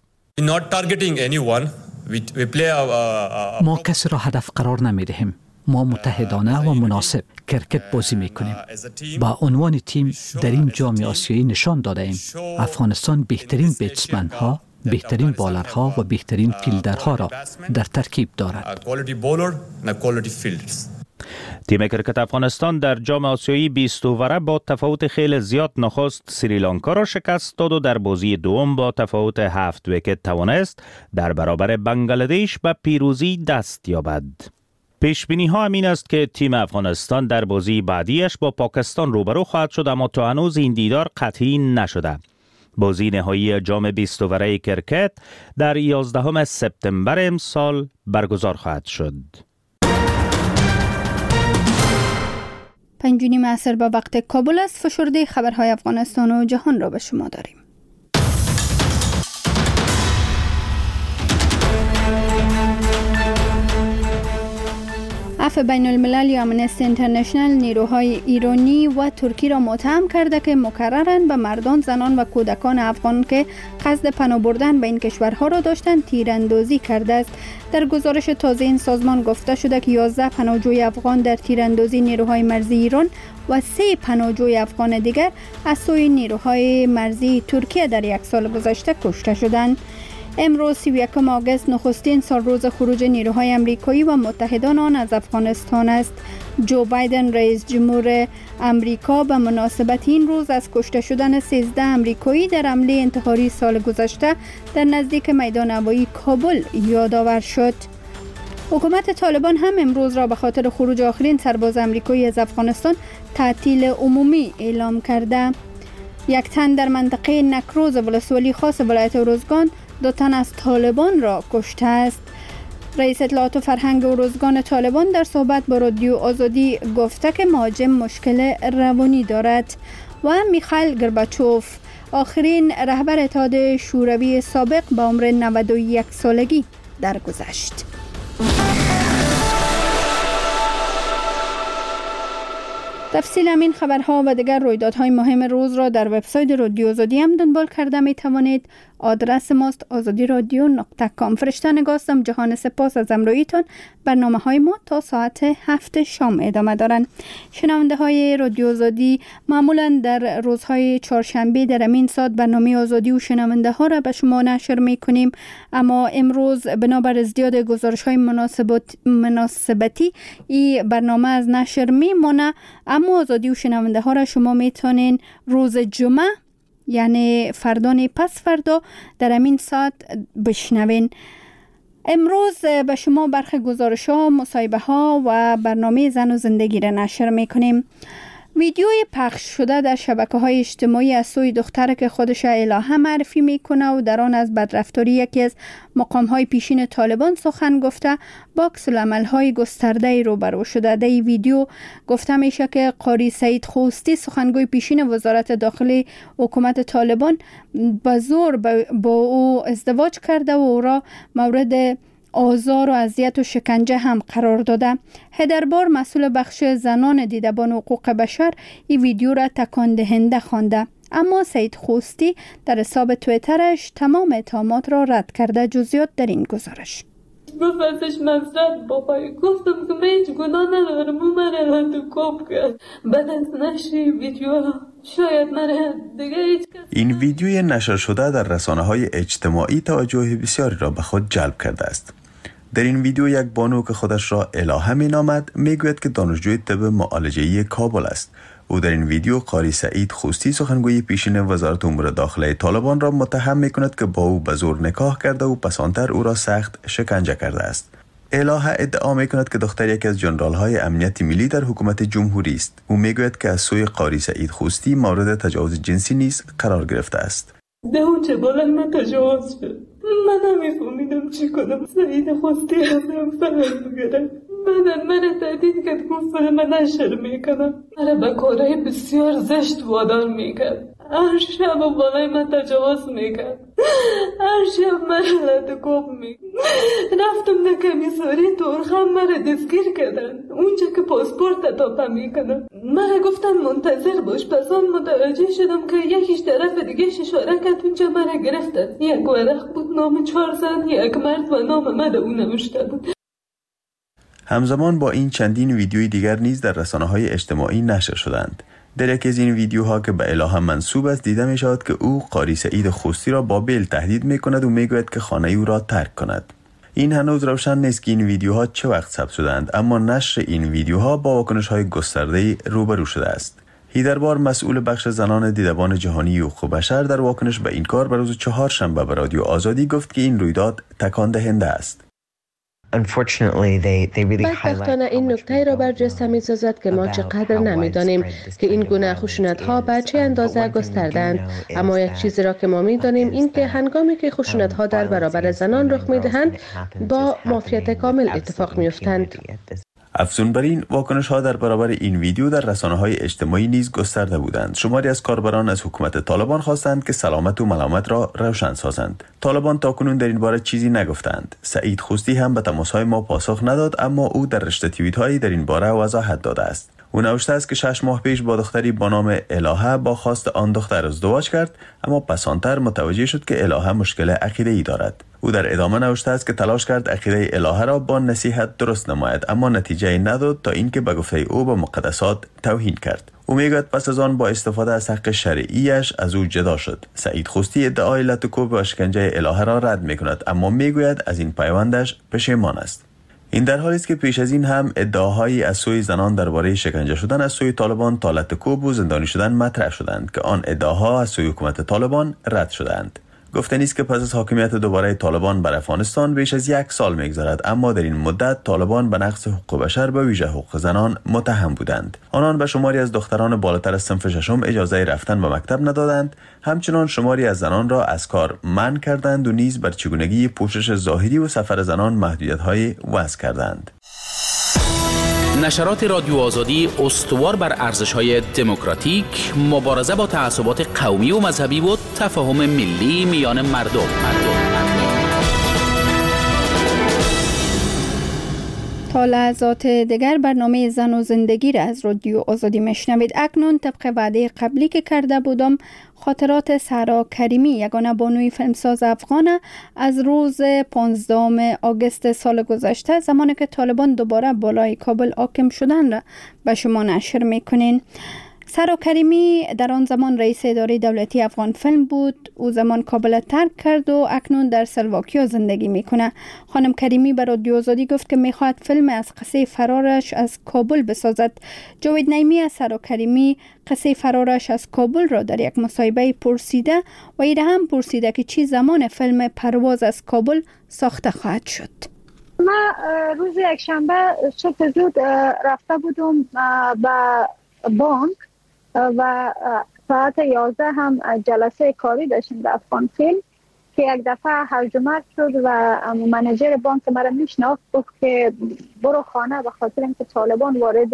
ما کسی را هدف قرار نمی دهیم. ما متحدانه و مناسب کرکت بازی می کنیم. با عنوان تیم در این جام آسیایی نشان داده ایم افغانستان بهترین بیتسمن ها، بهترین بالرها و بهترین فیلدرها را در ترکیب دارد. تیم کرکت افغانستان در جام آسیایی 20 اووره با تفاوت خیلی زیاد نخست سریلانکا را شکست داد و در بازی دوم با تفاوت 7 ویکت توانست در برابر بنگلادش به پیروزی دست یابد. پیش بینی ها همین است که تیم افغانستان در بازی بعدیش با پاکستان روبرو خواهد شد، اما تا هنوز این دیدار قطعی نشده. بازی نهایی جام 20 اووره کرکت در 11 سپتامبر امسال برگزار خواهد شد. 5:30 عصر به وقت کابل است. فشرده خبرهای افغانستان و جهان را به شما داریم. عفو بین المللی آمنستی اینترنشنل نیروهای ایرانی و ترکی را متهم کرده که مکرراً به مردان، زنان و کودکان افغان که قصد پناه بردن به این کشورها را داشتند تیراندازی کرده است. در گزارش تازه این سازمان گفته شده که 11 پناهجوی افغان در تیراندازی نیروهای مرزی ایران و 3 پناهجوی افغان دیگر از سوی نیروهای مرزی ترکیه در یک سال گذشته کشته شدند. امروز 31 آگوست نخستین سال روز خروج نیروهای آمریکایی و متحدان آن از افغانستان است. جو بایدن رئیس جمهور آمریکا به مناسبت این روز از کشته شدن 13 آمریکایی در حمله انتحاری سال گذشته در نزدیک میدان هوایی کابل یادآور شد. حکومت طالبان هم امروز را به خاطر خروج آخرین سرباز آمریکایی از افغانستان تعطیل عمومی اعلام کرده. یک تن در منطقه نکروز ولسوالی خاص ولایت ارزگان 2 تن از طالبان را کشته است. رئیس اطلاعات و فرهنگ ارزگان طالبان در صحبت با رادیو آزادی گفته که مهاجم مشکل روانی دارد. و میخائیل گورباچوف آخرین رهبر اتحاد شوروی سابق به عمر 91 سالگی درگذشت. تفصیل همین خبرها و دیگر رویدادهای مهم روز را در وبسایت رادیو آزادی هم دنبال کرده می توانید. آدرس ماست azadiradio.com. فرشته نگاستم. جهان سپاس از همراهیتان. برنامه‌های ما تا ساعت 7 شام ادامه دارند. شنونده های رادیو آزادی معمولا در روزهای چهارشنبه در همین ساعت برنامه آزادی و شنونده ها را به شما نشر می کنیم، اما امروز بنابر ازدیاد گزارش های مناسبتی این برنامه از نشر می مانه، اما آزادی و شنونده ها را شما می تونین روز جمعه یعنی فردان پس فردا در همین ساعت بشنوین. امروز به شما برخی گزارش ها، مصاحبه ها و برنامه زن و زندگی را نشر میکنیم. ویدیوی پخش شده در شبکه‌های اجتماعی از سوی دختر که خودش الهه معرفی میکنه و در آن از بدرفتاری یکی از مقام‌های پیشین طالبان سخن گفته با عکس‌العمل‌های گسترده روبرو شده. در این ویدیو گفته میشه که قاری سعید خوستی سخنگوی پیشین وزارت داخلی حکومت طالبان به زور با او ازدواج کرده و او را مورد آزار و اذیت و شکنجه هم قرار داده. هدربار مسئول بخش زنان دیدبان حقوق بشر این ویدیو را تکان دهنده خوانده، اما سعید خوستی در حساب توییترش تمام اتهامات را رد کرده. جزئیات در این گزارش. گفت ازش مزرد بابای، گفتم که من هیچ گناه ندارم، او من انتخاب کرد. بعد از نشر ویدیو شاید من دیگه این ویدیوی نشر شده در رسانه‌های اجتماعی توجه بسیاری را به خود جلب کرده است. در این ویدیو یک بانو که خودش را الهه می‌نامد میگوید که دانشجوی طب معالجه‌ای کابل است. او در این ویدیو قاری سعید خوستی سخنگوی پیشین وزارت امور داخلی طالبان را متهم می‌کند که با او به زور نکاح کرده و پسانتر او را سخت شکنجه کرده است. الهه ادعا می‌کند که دختر یکی از ژنرال‌های امنیت ملی در حکومت جمهوری است. او میگوید که از سوی قاری سعید خوستی مورد تجاوز جنسی نیز قرار گرفته است. ده اونچه بالا من تجاوز شد. من نمی‌فهمیدم چی کنم. سعید خوستی ازم فهم بگیرم. من تهدید کرد، گفت من نشر میکنم. من به کارهای بسیار زشت وادار میکرد. هر شب و بالای من تجاوز میکرد. هر شب من لطکوب میکرد. رفتم در کمیساری تورخم مرا دستگیر کردن. اونجا که پاسپورت تاپه میکنم. من گفتن منتظر باش. پس آن متوجه شدم که یکیش طرف دیگه اشاره کرد. اونجا مرا گرفتن. یک ورق بود نام 4 زن، یک مرد و نام من اون نوشته بود. همزمان با این چندین ویدیوی دیگر نیز در رسانه‌های اجتماعی نشر شدند. در یکی از این ویدیوها که به الهه منسوب است دیده می شود که او قاری سعید خوستی را با بیل تهدید می کند و می گوید که خانه او را ترک کند. این هنوز روشن نیست که این ویدیوها چه وقت ثبت شدند، اما نشر این ویدیوها با واکنش‌های گسترده‌ای روبرو شده است. هیدربار، مسئول بخش زنان دیدبان جهانی حقوق بشر، در واکنش به این کار به روز چهارشنبه به رادیو آزادی گفت که این رویداد تکان دهنده است. بدبختانه این نکته را برجسته می‌سازد که ما چقدر نمی‌دانیم که این گونه خشونت‌ها به چه اندازه گسترده‌اند، اما یک چیزی را که ما می‌دانیم این که هنگامی که خشونت‌ها در برابر زنان رخ می‌دهند با مافیت کامل اتفاق می‌افتند. افزون بر این، واکنش‌ها در برابر این ویدیو در رسانه‌های اجتماعی نیز گسترده بودند. شماری از کاربران از حکومت طالبان خواستند که سلامت و ملامت را روشن سازند. طالبان تاکنون در این باره چیزی نگفتند. سعید خوستی هم به تماس‌های ما پاسخ نداد، اما او در رشته توییت‌هایی در این باره وضاحت داده است. او نوشته است که 6 ماه پیش با دختری با نام الهه با خواست آن دختر ازدواج کرد، اما پسانتر متوجه شد که الهه مشکل عقیده‌ای دارد. او در ادامه نوشته است که تلاش کرد عقیده الهه را با نصیحت درست نماید، اما نتیجه نداد تا اینکه به گفته او به مقدسات توهین کرد. او میگوید پس از آن با استفاده از حق شرعیش از او جدا شد. سعید خوستی ادعای لطکوب و شکنجه الهه را رد میکند، اما میگوید از این پیوندش پشیمان است. این در حالی است که پیش از این هم ادعاهایی از سوی زنان درباره شکنجه شدن از سوی طالبان تا لطکوب و زندانی شدن مطرح شدند که آن ادعاها از سوی حکومت طالبان رد شدند. گفتنی است که پس از حاکمیت دوباره طالبان بر افغانستان بیش از 1 سال می‌گذرد، اما در این مدت طالبان به نقض حقوق بشر به ویژه حقوق زنان متهم بودند. آنان به شماری از دختران بالاتر از صنف ششم اجازه رفتن به مکتب ندادند، همچنان شماری از زنان را از کار منع کردند و نیز بر چگونگی پوشش ظاهری و سفر زنان محدودیت‌های وضع کردند. نشرات رادیو آزادی استوار بر ارزش‌های دموکراتیک، مبارزه با تعصبات قومی و مذهبی و تفاهم ملی میان مردم. تا لحظات دیگر برنامه زن و زندگی را از رادیو آزادی میشنوید. اکنون طبق وعده قبلی که کرده بودم، خاطرات سارا کریمی، یگانه بانوی فیلمساز افغان، از روز 15 آگوست سال گذشته، زمانی که طالبان دوباره بالای کابل حاکم شدن، را به شما نشر میکنین. سارا کریمی در آن زمان رئیس اداره دولتی افغان فیلم بود. او زمان کابل ترک کرد و اکنون در سلواکیا زندگی میکنه. خانم کریمی به رادیو آزادی گفت که میخواهد فیلم از قصه فرارش از کابل بسازد. جاوید نعیمی از سارا کریمی قصه فرارش از کابل را در یک مصاحبه پرسیده و ایره هم پرسیده که چی زمان فیلم پرواز از کابل ساخته خواهد شد. ما روز یکشنبه صبح زود رفته بودم به بانک و ساعت 11 هم جلسه کاری داشتیم در افغان فیلم که یک دفعه هرج و مرج شد و منیجر بانک مرا میشناخت، گفت که برو خانه به خاطر اینکه طالبان وارد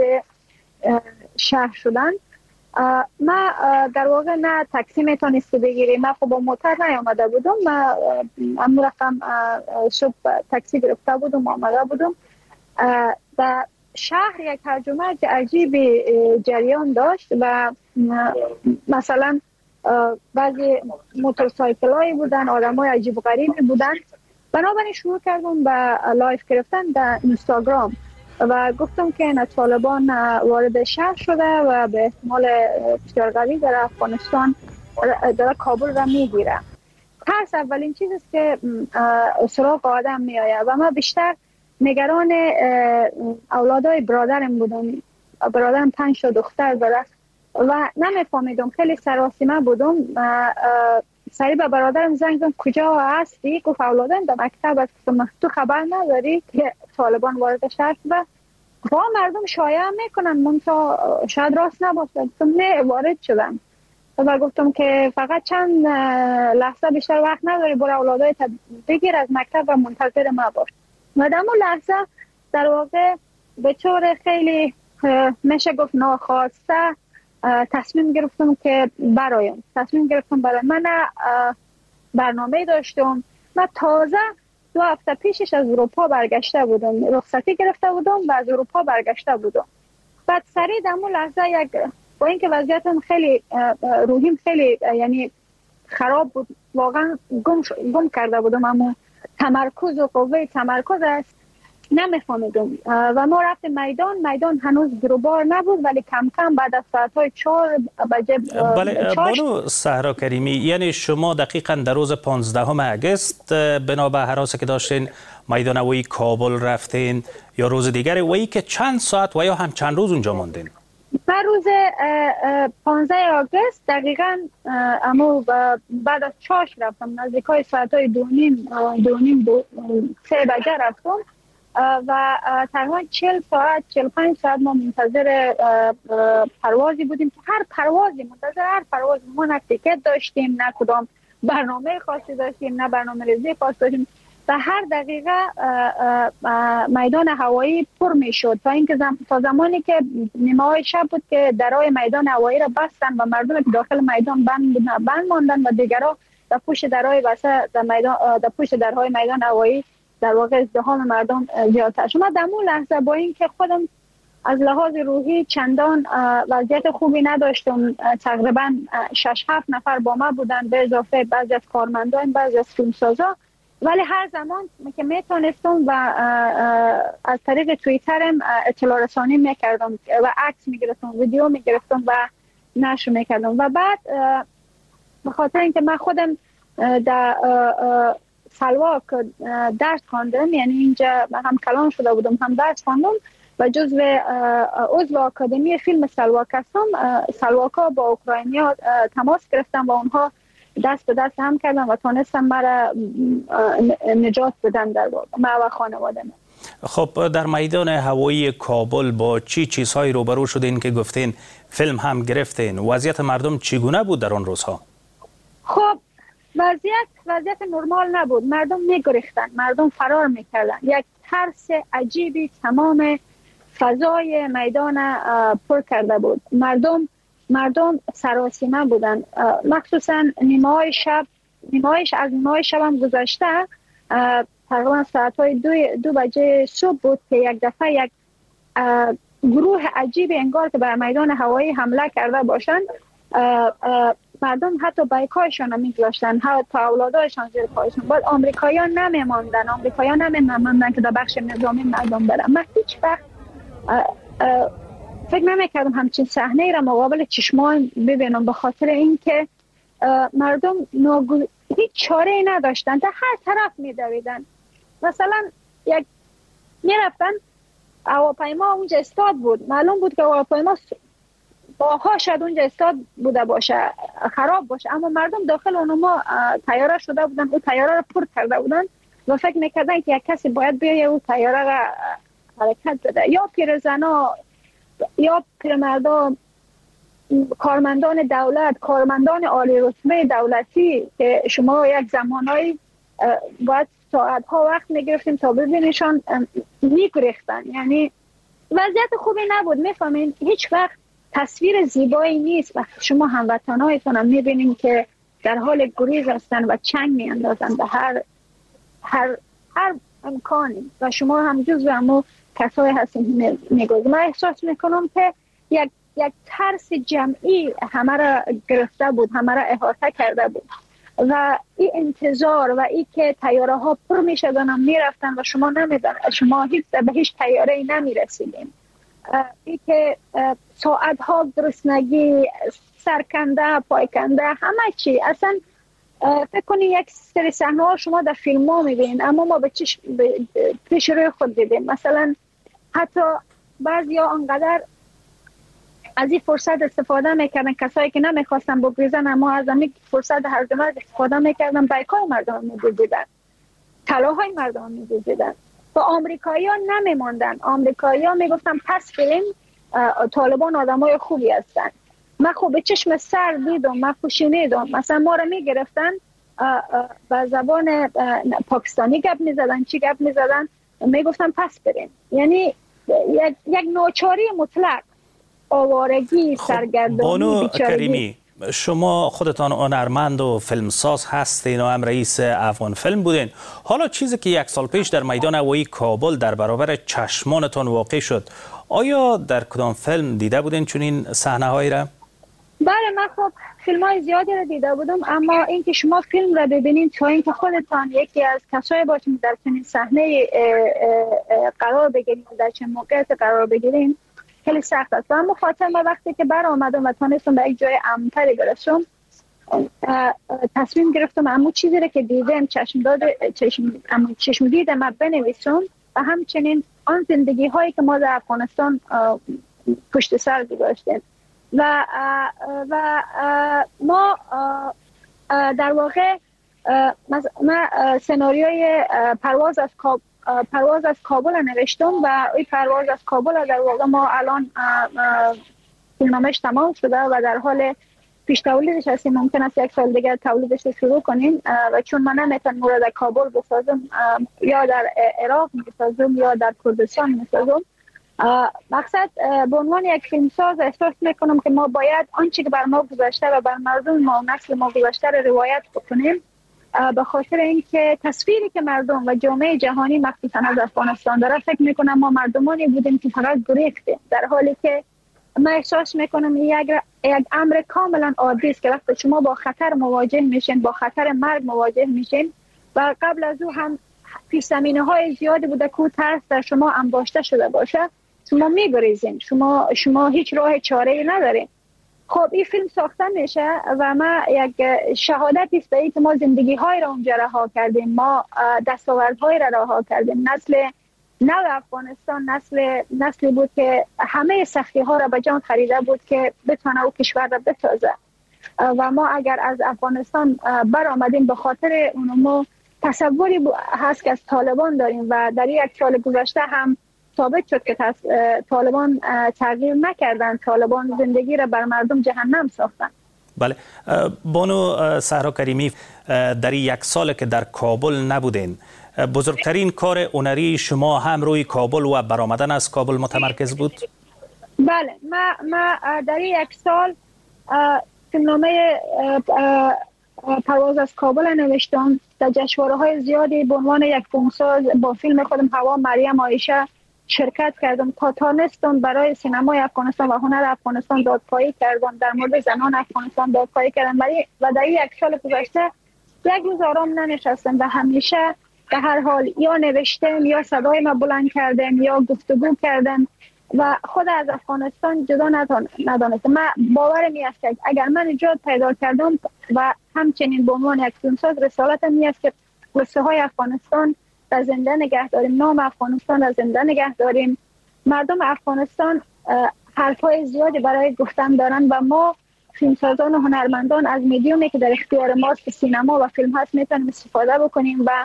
شهر شدن. ما در واقع نه تاکسی میتونست بگیریم، ما خب با موتر نیامده بودم، ما امو رقم صبح تاکسی گرفته بودم آمده بودم. و شهر یک هرج و مرج عجیب جریان داشت و مثلا بعضی موتورسایکل هایی بودن، آدم های عجیب و غریبی بودن. بنابراین شروع کردم به لایف گرفتن در اینستاگرام و گفتم که طالبان وارد شهر شده و به احتمال بسیار قوی در افغانستان در کابل را میگیره. ترس اولین چیز است که سراغ آدم می آید و ما بیشتر نگران اولادای برادرم بودم. برادرم 5 تا دختر داره و نمیفهمیدم، خیلی سراسیمه بودم. سریع به برادرم زنگ زدم کجا هستی؟ گفت اولادم در مکتب است. تو خبر نداری که طالبان وارد شهر شده؟ با مردم شایعه میکنن، من تا شاید راست نباشه. نه وارد شدم و گفتم که فقط چند لحظه بیشتر وقت نداری، برو اولادای بگیر از مکتب و منتظر ما باش. و در اون لحظه در واقع به طور خیلی میشه گفت ناخواسته تصمیم گرفتم که برایم. برای من برنامه داشتم. من تازه 2 هفته پیشش از اروپا برگشته بودم، رخصتی گرفته بودم و از اروپا برگشته بودم. بعد سریع در اون لحظه با اینکه وضعیتم خیلی روحیم خیلی یعنی خراب بود، واقعا گم کرده بودم، اما تمرکز و قوه تمرکز است. نمیفهمیدم و ما رفتیم میدان هنوز گروبار نبود، ولی کم کم بعد از ساعت‌های 4 بجه بله بانو صحرا کریمی، یعنی شما دقیقاً در روز 15 اگست بنا به هراسی که داشتین میدان هوایی کابل رفتین یا روز دیگری و ای که چند ساعت و یا هم چند روز اونجا ماندین؟ من روز 15 آگوست دقیقاً اما بعد از چاش رفتم، نزدیکای ساعت‌های 2:30 بجه رفتم و تقریبا 40 ساعت 45 ساعت ما منتظر پروازی بودیم که منتظر هر پروازی ما نه تیکت داشتیم، نه کدام برنامه خاصی داشتیم، نه برنامه ریزی خاصی داشتیم و هر دقیقه میدان هوایی پر می شد تا زمانی که نیمه‌های شب بود که درهای میدان هوایی را بستن و مردم که داخل میدان بند ماندن و دیگرها در پشت درهای در پشت درهای میدان هوایی در واقع ازدحام مردم زیادتر شد. من در اون لحظه با این که خودم از لحاظ روحی چندان وضعیت خوبی نداشتم، تقریبا 6-7 نفر با ما بودن به اضافه بعضی از کارمندان، بعضی از فیلمسازا، ولی هر زمان که میتونستم و از طریق توییترم اطلاع رسانی میکردم و عکس میگرفتم، ویدیو میگرفتم و نشر میکردم و بعد به خاطر اینکه من خودم در سلواک درس خواندم، یعنی اینجا هم کلان شده بودم هم درس خواندم و عضو آکادمی فیلم سلواک هستم. سلواکا با اوکراینیا تماس گرفتم و اونها دست به دست هم کردن و تونستم مرا نجات بدن در من و خانواده من. خب در میدان هوایی کابل با چی چیزهایی روبرو شدین که گفتین فیلم هم گرفتین؟ وضعیت مردم چگونه بود در آن روزها؟ خب وضعیت نرمال نبود، مردم میگریختن، مردم فرار میکردن، یک ترس عجیبی تمام فضای میدان پر کرده بود. مردم سراسیمه بودن، مخصوصا نیمه‌های شب هم گذشته تقریبا ساعت‌های 2 بجه صبح بود که یک دفعه یک گروه عجیبی انگار که بر میدان هوایی حمله کرده باشند. مردم حتی بایکایشان هم میگذاشتن، حتی اولادایشان زیر پایشان. بعد آمریکایان نمیماندن که در بخش نظامی مردم برن. من هیچ وقت فکر نمیکردم همچین صحنه ای را مقابل چشمان ببینم، به خاطر اینکه مردم هیچ چاره ای نداشتن، در هر طرف میدویدن. مثلا یک میرفتن هواپیما اونجا استاد بود، معلوم بود که هواپیما باها شاید اونجا استاد بوده باشه، خراب باشه، اما مردم داخل اونما طیاره شده بودن، اون طیاره را پر کرده بودن و فکر میکردن که یک کسی باید بیاید اون طیاره را حرکت بده. یا پیرزنا یا پیرمردا، کارمندان دولت، کارمندان عالی رتبه دولتی که شما یک زمانایی باید ساعتها وقت میگرفتیم تا ببینیشان، میگریختن. یعنی وضعیت خوبی نبود. میفهمین هیچ وقت تصویر زیبایی نیست وقتی شما هموطنایتون هم میبینین که در حال گریز هستن و چنگ میاندازن به هر امکانی و شما هم جزو همون کسایی هستین میگوید. من احساس میکنم که یک ترس جمعی همه را گرفته بود، همه را احاطه کرده بود و این انتظار و این که طیاره ها پر میشدن هم میرفتن و شما نمیدن، شما به هیچ طیاره ای نمیرسیدین. این که ساعت ها گرسنگی، سرکنده، پایکنده، همه چی. اصلا فکر کنی یک سری صحنه ها شما در فیلم ها میبینین اما ما به پیش روی خود دیدیم. مثلا حتی بعضی ها انقدر از این فرصت استفاده میکردن، کسایی که نمیخواستن بگریزن اما از این فرصت هر جمعه استفاده میکردن، بایکای مردم میدوزیدن، طلاهای مردم میدوزیدن و آمریکایی ها نمیماندن. آمریکایی ها میگفتن پس بریم، طالبان آدمای خوبی هستن. من خب به چشم سر دیدم، من خوشینیدم. مثلا ما رو میگرفتن با زبان پاکستانی گپ میزدن، چی گپ میزدن، میگفتن پس بریم. یعنی یک ناچاری مطلق، آوارگی، سرگردانی، بانو بیچارگی. کریمی، شما خودتان هنرمند و فیلمساز هستین و هم رئیس افغان فیلم بودین. حالا چیزی که 1 سال پیش در میدان هوایی کابل در برابر چشمانتان واقع شد، آیا در کدام فیلم دیده بودین چنین صحنه هایی را؟ بله من خب فیلم های زیادی رو دیده بودم، اما اینکه شما فیلم رو ببینید تا اینکه خودتان یکی از کسایی باشید در چنین صحنه قرار بگیرید، در چنین موقعیت قرار بگیرید، خیلی سخت است. اما فاطمه وقتی که برآمدم و تونستم به یک جای امن‌تری برسم، تصمیم گرفتم اما چیزی رو که دیدم چشم دیدم بنویسم و همچنین آن زندگی هایی که ما در افغانستان پشت سر گذاشتیم و ما در واقع من سناریوی پرواز از کابل نوشتم و این پرواز از کابل در واقع ما الان فیلمنامه‌اش تمام شده و در حال پیش تولیدش هستیم. ممکن است یک سال دیگر تولیدش رو شروع کنیم و چون من نمیتونم رو در کابل بسازم یا در عراق بسازم یا در کردستان بسازم، مقصد به عنوان یک فیلمساز احساس میکنم که ما باید آنچه که بر ما گذشته و بر مردم ما نسل ما گذشته رو روایت بکنیم، به خاطر اینکه تصویری که مردم و جامعه جهانی مخصوصا از افغانستان داره، فکر میکنم ما مردمانی بودیم که فقط گریختیم، در حالی که من احساس میکنم یک امر کاملا عادی است که وقتی شما با خطر مواجه میشین، با خطر مرگ مواجه میشین و قبل از او هم پیش زمینه های زیادی بوده که ترس در شما انباشته شده باشه، شما میگریزین، شما هیچ راه چاره‌ای ندارین. خب این فیلم ساخته میشه و ما یک شهادتی است به اینکه ما زندگی های را اونجا رها کردیم، ما دستاوردهای را رها کردیم. نسل نو افغانستان نسلی بود که همه سختی ها را به جان خریده بود که بتونه او کشور را بسازه و ما اگر از افغانستان برآمدیم به خاطر اونمو تصوری هست که از طالبان داریم و در یک سال گذشته هم ثابت شد که طالبان تغییر نکردن، طالبان زندگی را بر مردم جهنم ساختن. بله بانو صحرا کریمی، در یک سال که در کابل نبودین، بزرگترین کار هنری شما هم روی کابل و برآمدن از کابل متمرکز بود؟ بله ما در یک سال فیلمنامه پرواز از کابل نوشتم، در جشنواره‌های زیادی به عنوان یک فیلمساز با فیلم خودم هوا مریم عایشه شرکت کردم تا تانستم برای سینمای افغانستان و هنر افغانستان دادپایی کردم، در مورد زنان افغانستان دادپایی کردم و در یک سال گذشته یک روز آرام ننشستم و همیشه به هر حال یا نوشتم یا صدای ما بلند کردم یا گفتگو کردم و خود از افغانستان جدا ندانستم. من باورم است که اگر من نجات پیدا کردم و همچنین به عنوان یک فیلمساز رسالتم این است که قصه های افغانستان را زنده نگه داریم، نام افغانستان را زنده نگه داریم. مردم افغانستان حرفای زیادی برای گفتن دارن و ما فیلمسازان و هنرمندان از میدیومی که در اختیار ماست که سینما و فیلم هست میتونیم استفاده بکنیم و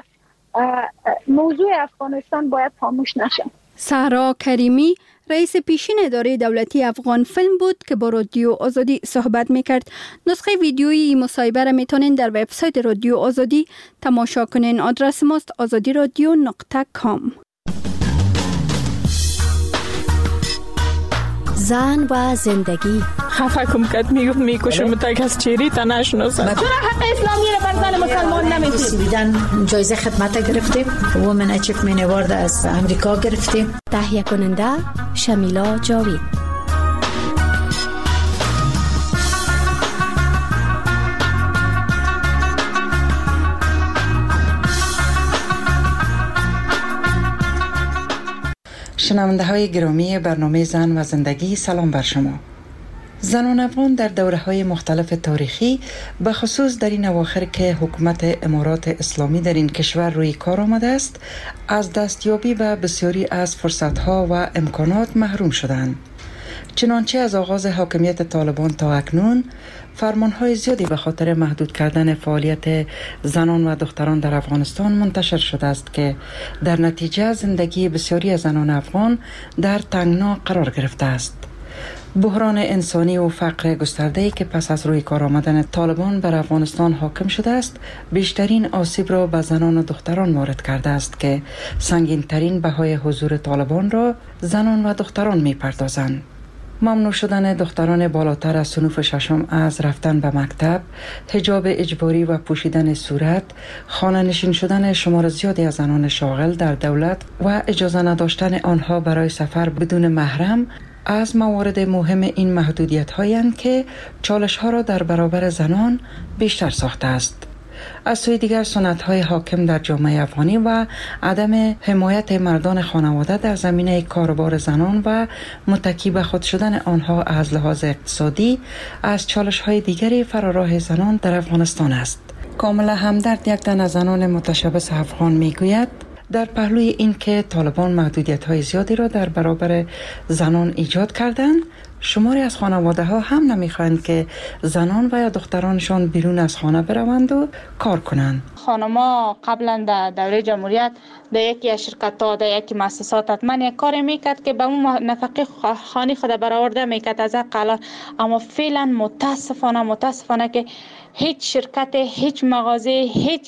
موضوع افغانستان باید خاموش نشه. صحرا کریمی رئیس پیشین اداره دولتی افغان فیلم بود که با رادیو آزادی صحبت میکرد. نسخه ویدیویی مصاحبه را میتونین در وبسایت رادیو آزادی تماشا کنین. آدرس ماست azadiradio.com. زن و زندگی. خفه کم کد میکشم تا که از چیری تا نشناسم. چرا حق اسلامی را بر زن مسلمان نمیدید؟ سویدن جایزه خدمت گرفتیم، وومن اچیومنت اوارد از امریکا گرفتیم. تهیه کننده شمیلا جاوید. شنونده های گرامی برنامه زن و زندگی، سلام بر شما. زنان افغان در دوره های مختلف تاریخی، به خصوص در این اواخر که حکومت امارات اسلامی در این کشور روی کار آمده است، از دستیابی به بسیاری از فرصت ها و امکانات محروم شدند. چنانچه از آغاز حاکمیت طالبان تا اکنون فرمانهای زیادی به خاطر محدود کردن فعالیت زنان و دختران در افغانستان منتشر شده است که در نتیجه زندگی بسیاری از زنان افغان در تنگنا قرار گرفته است. بحران انسانی و فقر گسترده‌ای که پس از روی کار آمدن طالبان بر افغانستان حاکم شده است، بیشترین آسیب را به زنان و دختران وارد کرده است که سنگین‌ترین بهای حضور طالبان را زنان و دختران می‌پردازند. ممنوع شدن دختران بالاتر از صنوف ششم از رفتن به مکتب، حجاب اجباری و پوشیدن صورت، خانه نشین شدن شمار زیادی از زنان شاغل در دولت و اجازه نداشتن آنها برای سفر بدون محرم از موارد مهم این محدودیت هایند که چالش ها را در برابر زنان بیشتر ساخته است. از سوی دیگر سنت های حاکم در جامعه افغانی و عدم حمایت مردان خانواده در زمینه کاروبار زنان و متکی به خود شدن آنها از لحاظ اقتصادی از چالش های دیگری فراراه زنان در افغانستان است. کاملا همدرد، یک تن از زنان متشبث افغان میگوید در پهلوی این که طالبان محدودیت های زیادی را در برابر زنان ایجاد کردند، شماری از خانواده ها هم نمیخواهند که زنان و یا دخترانشان بیرون از خانه بروند و کار کنند. خانما قبلا در دوره جمهوریت در یکی از شرکت ها در یکی مؤسسات حتما یک کار میکرد که به اون نفقه خانه خود برآورده میکرد از اقلا، اما فعلا متاسفانه که هیچ شرکت، هیچ مغازه، هیچ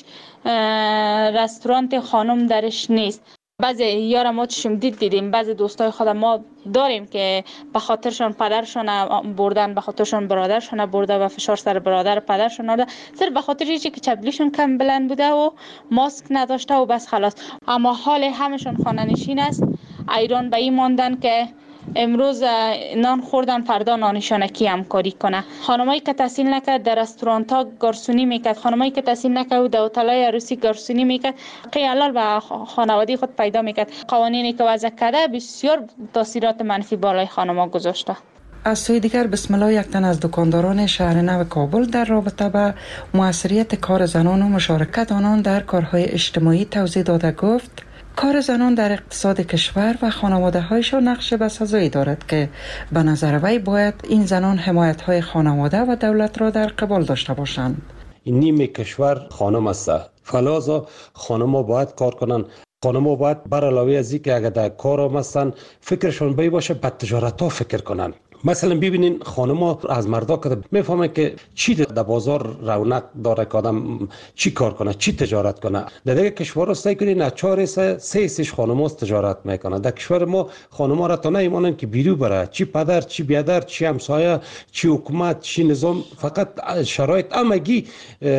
رستوران خانم درش نیست. بعضی یارا ما چشم دیدیم، بعضی دوستای خود ما داریم که به خاطرشان پدرشان بردن، به خاطرشان برادرشان برده و فشار سر برادر پدرشان آورده، صرف به خاطر اینکه چپلیشون کم بلند بوده و ماسک نداشته و بس خلاص. اما حال همشون خانه نشین است. ایران به این ماندن که امروز نان خوردن فردا نانشان کی همکاری کنه. خانمایی که تحصیل نکرد در رستوران ها گارسونی میکرد، خانمایی که تحصیل نکرد در هتل‌های عروسی گارسونی میکرد، قیالال به خانواده خود پیدا میکرد. قوانینی که وضع کرده بسیار تاثیرات منفی بالای خانم‌ها گذاشته. از سوی دیگر بسم الله، یک تن از دکانداران شهر نو کابل در رابطه با موثریت کار زنان و مشارکت آنان در کارهای اجتماعی توضیح داده گفت کار زنان در اقتصاد کشور و خانواده هایشان نقش بسزایی دارد که به نظر وی باید این زنان حمایت های خانواده و دولت را در قبال داشته باشند. این نیم کشور خانم است، فلازا خانم باید کار کنند. خانم باید بر علاوه از اینکه اگر در کار هم هستند فکرشون بی باشه به تجارت ها فکر کنند. مثلا ببینین خانم‌ها از مردا که میفهمن که چی در بازار رونق داره که آدم چی کار کنه، چی تجارت کنه. در دیگه کشور است که نه 4/3 خانم‌ها تجارت میکنن. در کشور ما خانم‌ها را تا نمیمونن که بیرو بره، چی پدر، چی بیادر، چی همسایه، چی حکومت، چی نظام، فقط شرایط همگی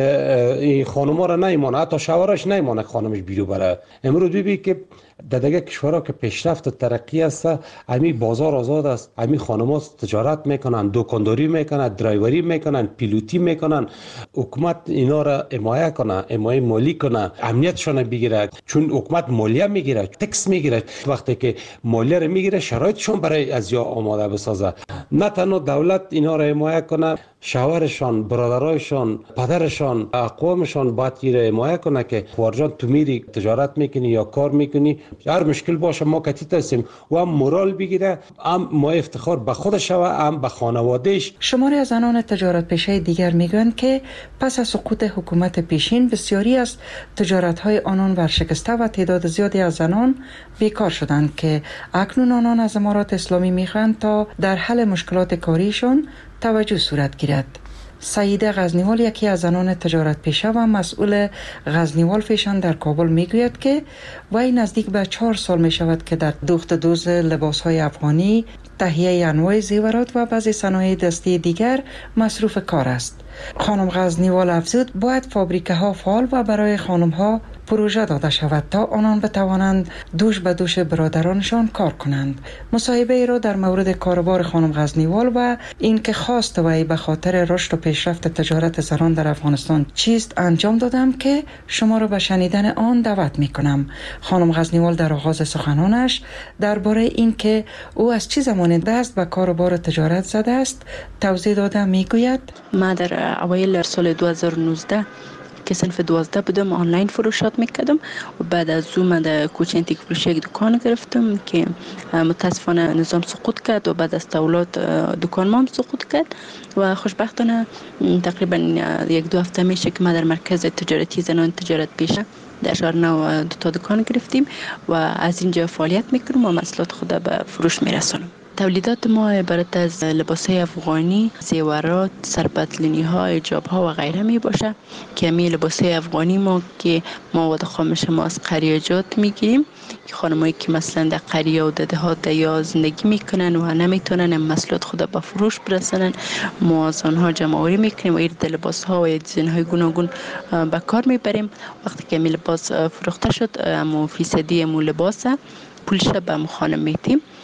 این خانم‌ها را نمیمونه، حتی شوهرش نمیمونه خانمش بیرو بره. امروز ببین که در دیگه کشورها که پیشرفت و ترقی است، امی بازار آزاد است، امی خانم‌ها تجارت میکنن، دکانداری میکنن، درایوری میکنن، پیلوتی میکنن. حکومت اینا را حمایت کنه، حمایت مالی کنه، امنیتشون بگیره، چون حکومت مالیه میگیره، تکس میگیره. وقتی که مالیه را میگیره شرایطشون برای از یا آماده بسازه. نه تنها دولت اینا را حمایت کنه، شوهرشان، برادرایشان، پدرشان، اقوامشان باید ایره حمایت کنه که خارجان تو میری تجارت میکنی یا کار میکنی، هر مشکل باشه ما کتیت هستیم و هم مورال بگیره، هم ما افتخار به خودش شوه، هم به خانوادهش. شماری از زنان تجارت پیشه دیگر میگویند که پس از سقوط حکومت پیشین بسیاری از تجارت های آنان ورشکسته و تعداد زیادی از زنان بیکار شدند که اکنون آنان از امارات اسلامی میخواهند تا در حل مشکلات کاریشان توجه صورت گیرد. سعیده غزنیوال، یکی از زنان تجارت پیشه و مسئول غزنیوال فیشن در کابل میگوید که وی نزدیک به 4 سال می شود که در دوخت دوز لباس های افغانی، تهیه انواع زیورات و بعضی صنایع دستی دیگر مصروف کار است. خانم غزنیوال افزود باید فابریکه ها فعال و برای خانم ها پروژه داده شود تا آنان بتوانند دوش به دوش برادرانشان کار کنند. مصاحبه ای را در مورد کاروبار خانم غزنیوال و اینکه خواست وی به خاطر رشد و پیشرفت تجارت زنان در افغانستان چیست انجام دادم که شما را به شنیدن آن دعوت می کنم. خانم غزنیوال در آغاز سخنانش درباره اینکه او از چه زمان دست به کاروبار تجارت زده است توضیح داده میگوید: ما در اوایل سال 2019 که صنف 12 بودم آنلاین فروشات میکردم و بعد از اون من در کوچه انتیک فروش یک دکان گرفتم که متاسفانه نظام سقوط کرد و بعد از تولد دکان ما هم سقوط کرد و خوشبختانه تقریبا 1-2 هفته میشه که ما در مرکز تجارتی زنان تجارت پیشه در شهر نو 2 دکان گرفتیم و از اینجا فعالیت میکنم و محصولات خود به فروش میرسونم. تولیدات ما عبارت از لباس‌های افغانی، زیورات، سرپتلینی‌ها، حجاب‌ها و غیره می باشه که همین لباس‌های افغانی ما که مواد خامش ما از قریاجات میگیریم که خانمایی که مثلا در قریه و دهات یا زندگی میکنن و نمیتونن محصولات خود به فروش برسونن، ما از آنها جمع‌آوری میکنیم و این لباس‌ها و دیزاین‌های گوناگون به کار میبریم. وقتی که همین لباس فروخته شد، امو فیصدی امو لباس پولش به خانم میتیم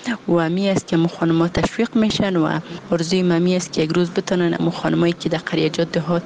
و می است که خانم‌ها تشویق میشن و آرزوی می است که یک روز بتونن خانمایی که در قریه دهات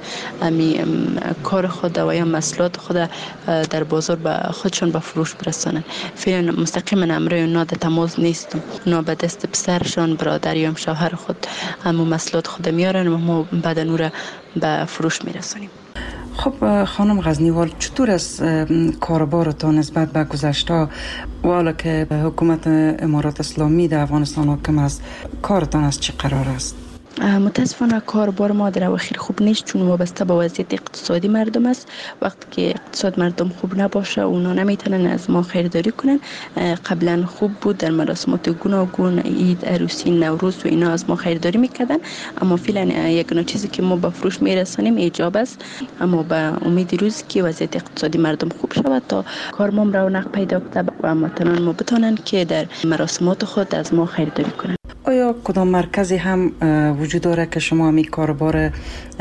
کار خود و یا محصولات خود در بازار به خودشون به فروش برسانن. فعلا مستقیما امروی اونا در تماس نیستم. اونا به دست پسرشان، برادر یا شوهر خود همون محصولات خود میارن و ما بعد نور به فروش میرسونیم. خب خانم غزنیوال، چطور است کاربارتان نسبت به گذشته والا که حکومت امارات اسلامی در افغانستان حاکم است؟ کارتان از چه قرار است؟ متاسفانه کاربار ما در اواخر خوب نیست، چون وابسته به وضعیت اقتصادی مردم است. وقتی که اقتصاد مردم خوب نباشه اونا نمیتونن از ما خریداری کنن. قبلا خوب بود، در مراسمات گوناگون، عید، عروسی، نوروز و اینا از ما خریداری میکردن، اما فعلا یک چیزی که ما به فروش میرسانیم ایجاب است. اما به امید روزی که وضعیت اقتصادی مردم خوب شود تا کار ما رونق پیدا کنه و هموطنان ما بتونن که در مراسمات خود از ما خریداری کنن. آیا کدام مرکزی هم وجود داره که شما همی کاربار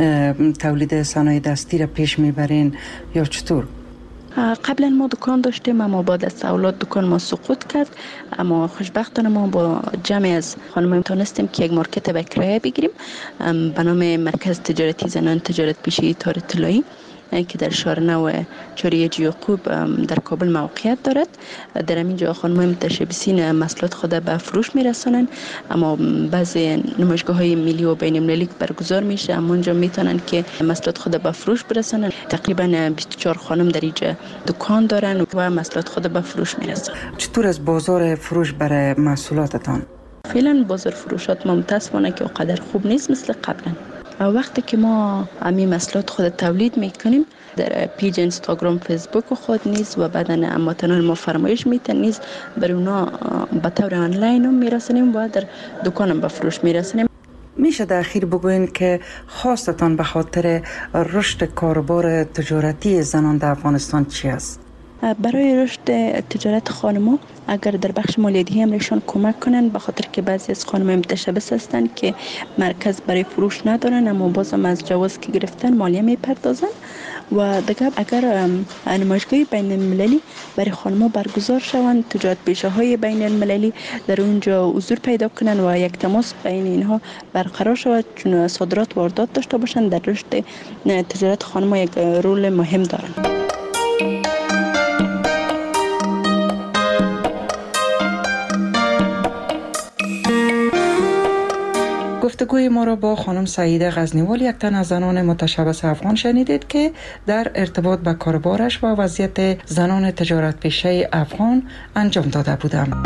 تولید صنایع دستی را پیش میبرین یا چطور؟ قبلا ما دکان داشتیم، اما بعد از سوالات دکان ما سقوط کرد. اما خوشبختانه ما با جمع از خانم‌ها تونستیم که یک مارکت به کرایه بگیریم به نام مرکز تجارتی زنان تجارت پیشه‌ای تار طلایی که در شهر نو چوریج یعقوب در کابل موقعیت دارد. در اینجا خانم‌های متشبثین محصولات خود به فروش میرسانند، اما بعضی نمایشگاه‌های ملی و بین‌المللی برگزار میشه، اونجا میتونن که محصولات خود به فروش برسانند. تقریبا 24 خانم در اینجا دکان دارن و محصولات خود به فروش میرسانند. چطور از بازار فروش برای محصولاتتان؟ فعلا بازار فروشات ما متاسفانه که اونقدر خوب نیست مثل قبلا. وقتی که ما همین محصولات خود تولید میکنیم در پیج اینستاگرام، فیسبوک خود نیز و بعدن هموطنان ما فرمایش میتن نیز بر اونا به طور آنلاین هم میرسونیم و در دکانم به فروش میرسونیم. میشه در اخیر بگوین که خواستتان به خاطر رشد کاروبار تجارتی زنان در افغانستان چی است؟ برای رشد تجارت خانم‌ها اگر در بخش مالیاتی هم ایشان کمک کنن، به خاطر که بعضی از خانم‌ها متشبث هستند که مرکز برای فروش ندارن اما بازم از جواز که گرفتن مالیه میپردازن. و دیگه اگر نمایشگاه بین المللی برای خانم‌ها برگزار شوند، تجارت پیشه‌های بین المللی در اونجا حضور پیدا کنن و یک تماس بین اینها برقرار شود، چون صادرات و واردات داشته باشن، در رشد تجارت خانم‌ها یک رول مهم دارن. گفتگوی ما را با خانم سعیده غزنیوال، یک تن از زنان متشبث افغان شنیدید که در ارتباط با کاربارش و وضعیت زنان تجارت پیشه افغان انجام داده بودند.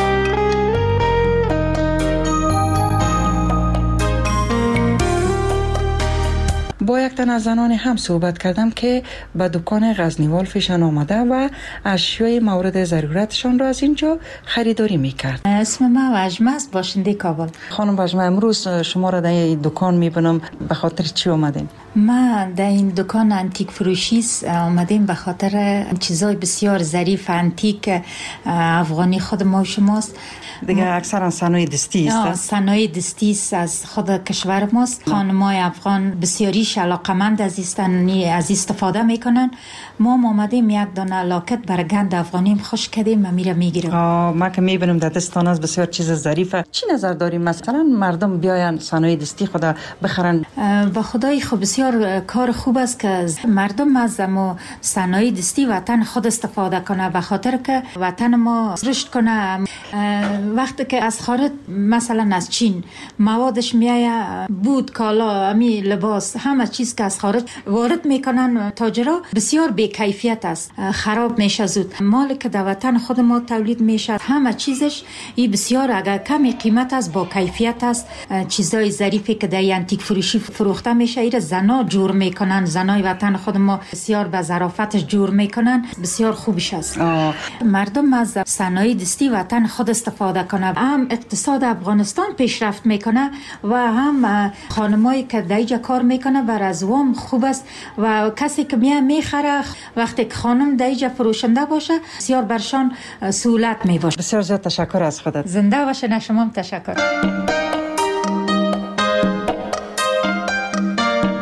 با یک تن از زنان هم صحبت کردم که به دکان غزنیوال پیشان آمده و اشیای مورد ضرورتشان را از اینجا خریداری میکرد. اسم من وجمه است، باشنده کابل. خانم وجمه، امروز شما را در این دکان میبینم، به خاطر چی آمدین؟ ما در این دکان انتیک فروشی آمدیم به خاطر چیزای بسیار ظریف انتیک افغانی خود ما و شماست. دیگه اکثرا صنایع دستی است. صنایع دستی است از خود کشور ماست. خانم‌های افغان بسیاریش علاقمند از استفاده میکنن. ما آمدیم یک دانه لاکت بر گند افغانیم خوش کردیم و میره میگیریم. ما که میبینیم در دستان از بسیار چیز ظریفه. چی نظر داریم مثلا مردم بیاین صنایع دستی خدا بخرن؟ با خدای خو بسیار کار خوب است که مردم از ما صنایع دستی وطن خود استفاده کنه، به خاطر که وطن ما رشد کنه. وقتی که از خارج مثلا از چین موادش میایه، بود، کالا، امی لباس، همه چیز که از خارج وارد میکنن تاجرها بسیار بی کیفیت است، خراب میشه زود. مال که در وطن خود ما تولید میشه همه چیزش ای بسیار اگر کمی قیمت است با کیفیت است. چیزای ظریفی که در انتیک فروشی فروخته میشه ایره زنا جور میکنن، زنای وطن خود ما بسیار به ظرافتش جور میکنن، بسیار خوبش است. مردم از صنایع دستی وطن خود استفاده کنه، هم اقتصاد افغانستان پیشرفت میکنه و هم خانمایی که دیجا کار میکنه بر از وام خوب است و کسی که میخره وقتی که خانم دیجا فروشنده باشه بسیار برشان سهولت میباشه. بسیار زیاد تشکر از خودت. زنده باشه. شما هم تشکر. قابل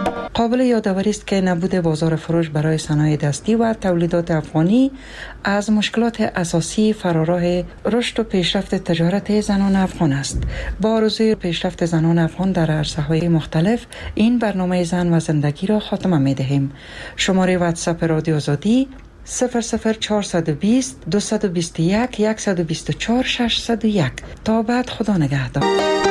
قابل یادآوری است که نبود بازار فروش برای صنایع دستی و تولیدات افغانی از مشکلات اساسی فراراه رشد و پیشرفت تجارت زنان افغان است. با آرزوی پیشرفت زنان افغان در عرصه‌های مختلف این برنامه زن و زندگی را خاتمه می‌دهیم. شماره واتساپ رادیو آزادی 00420 221 124 601. تا بعد، خدا نگهدار.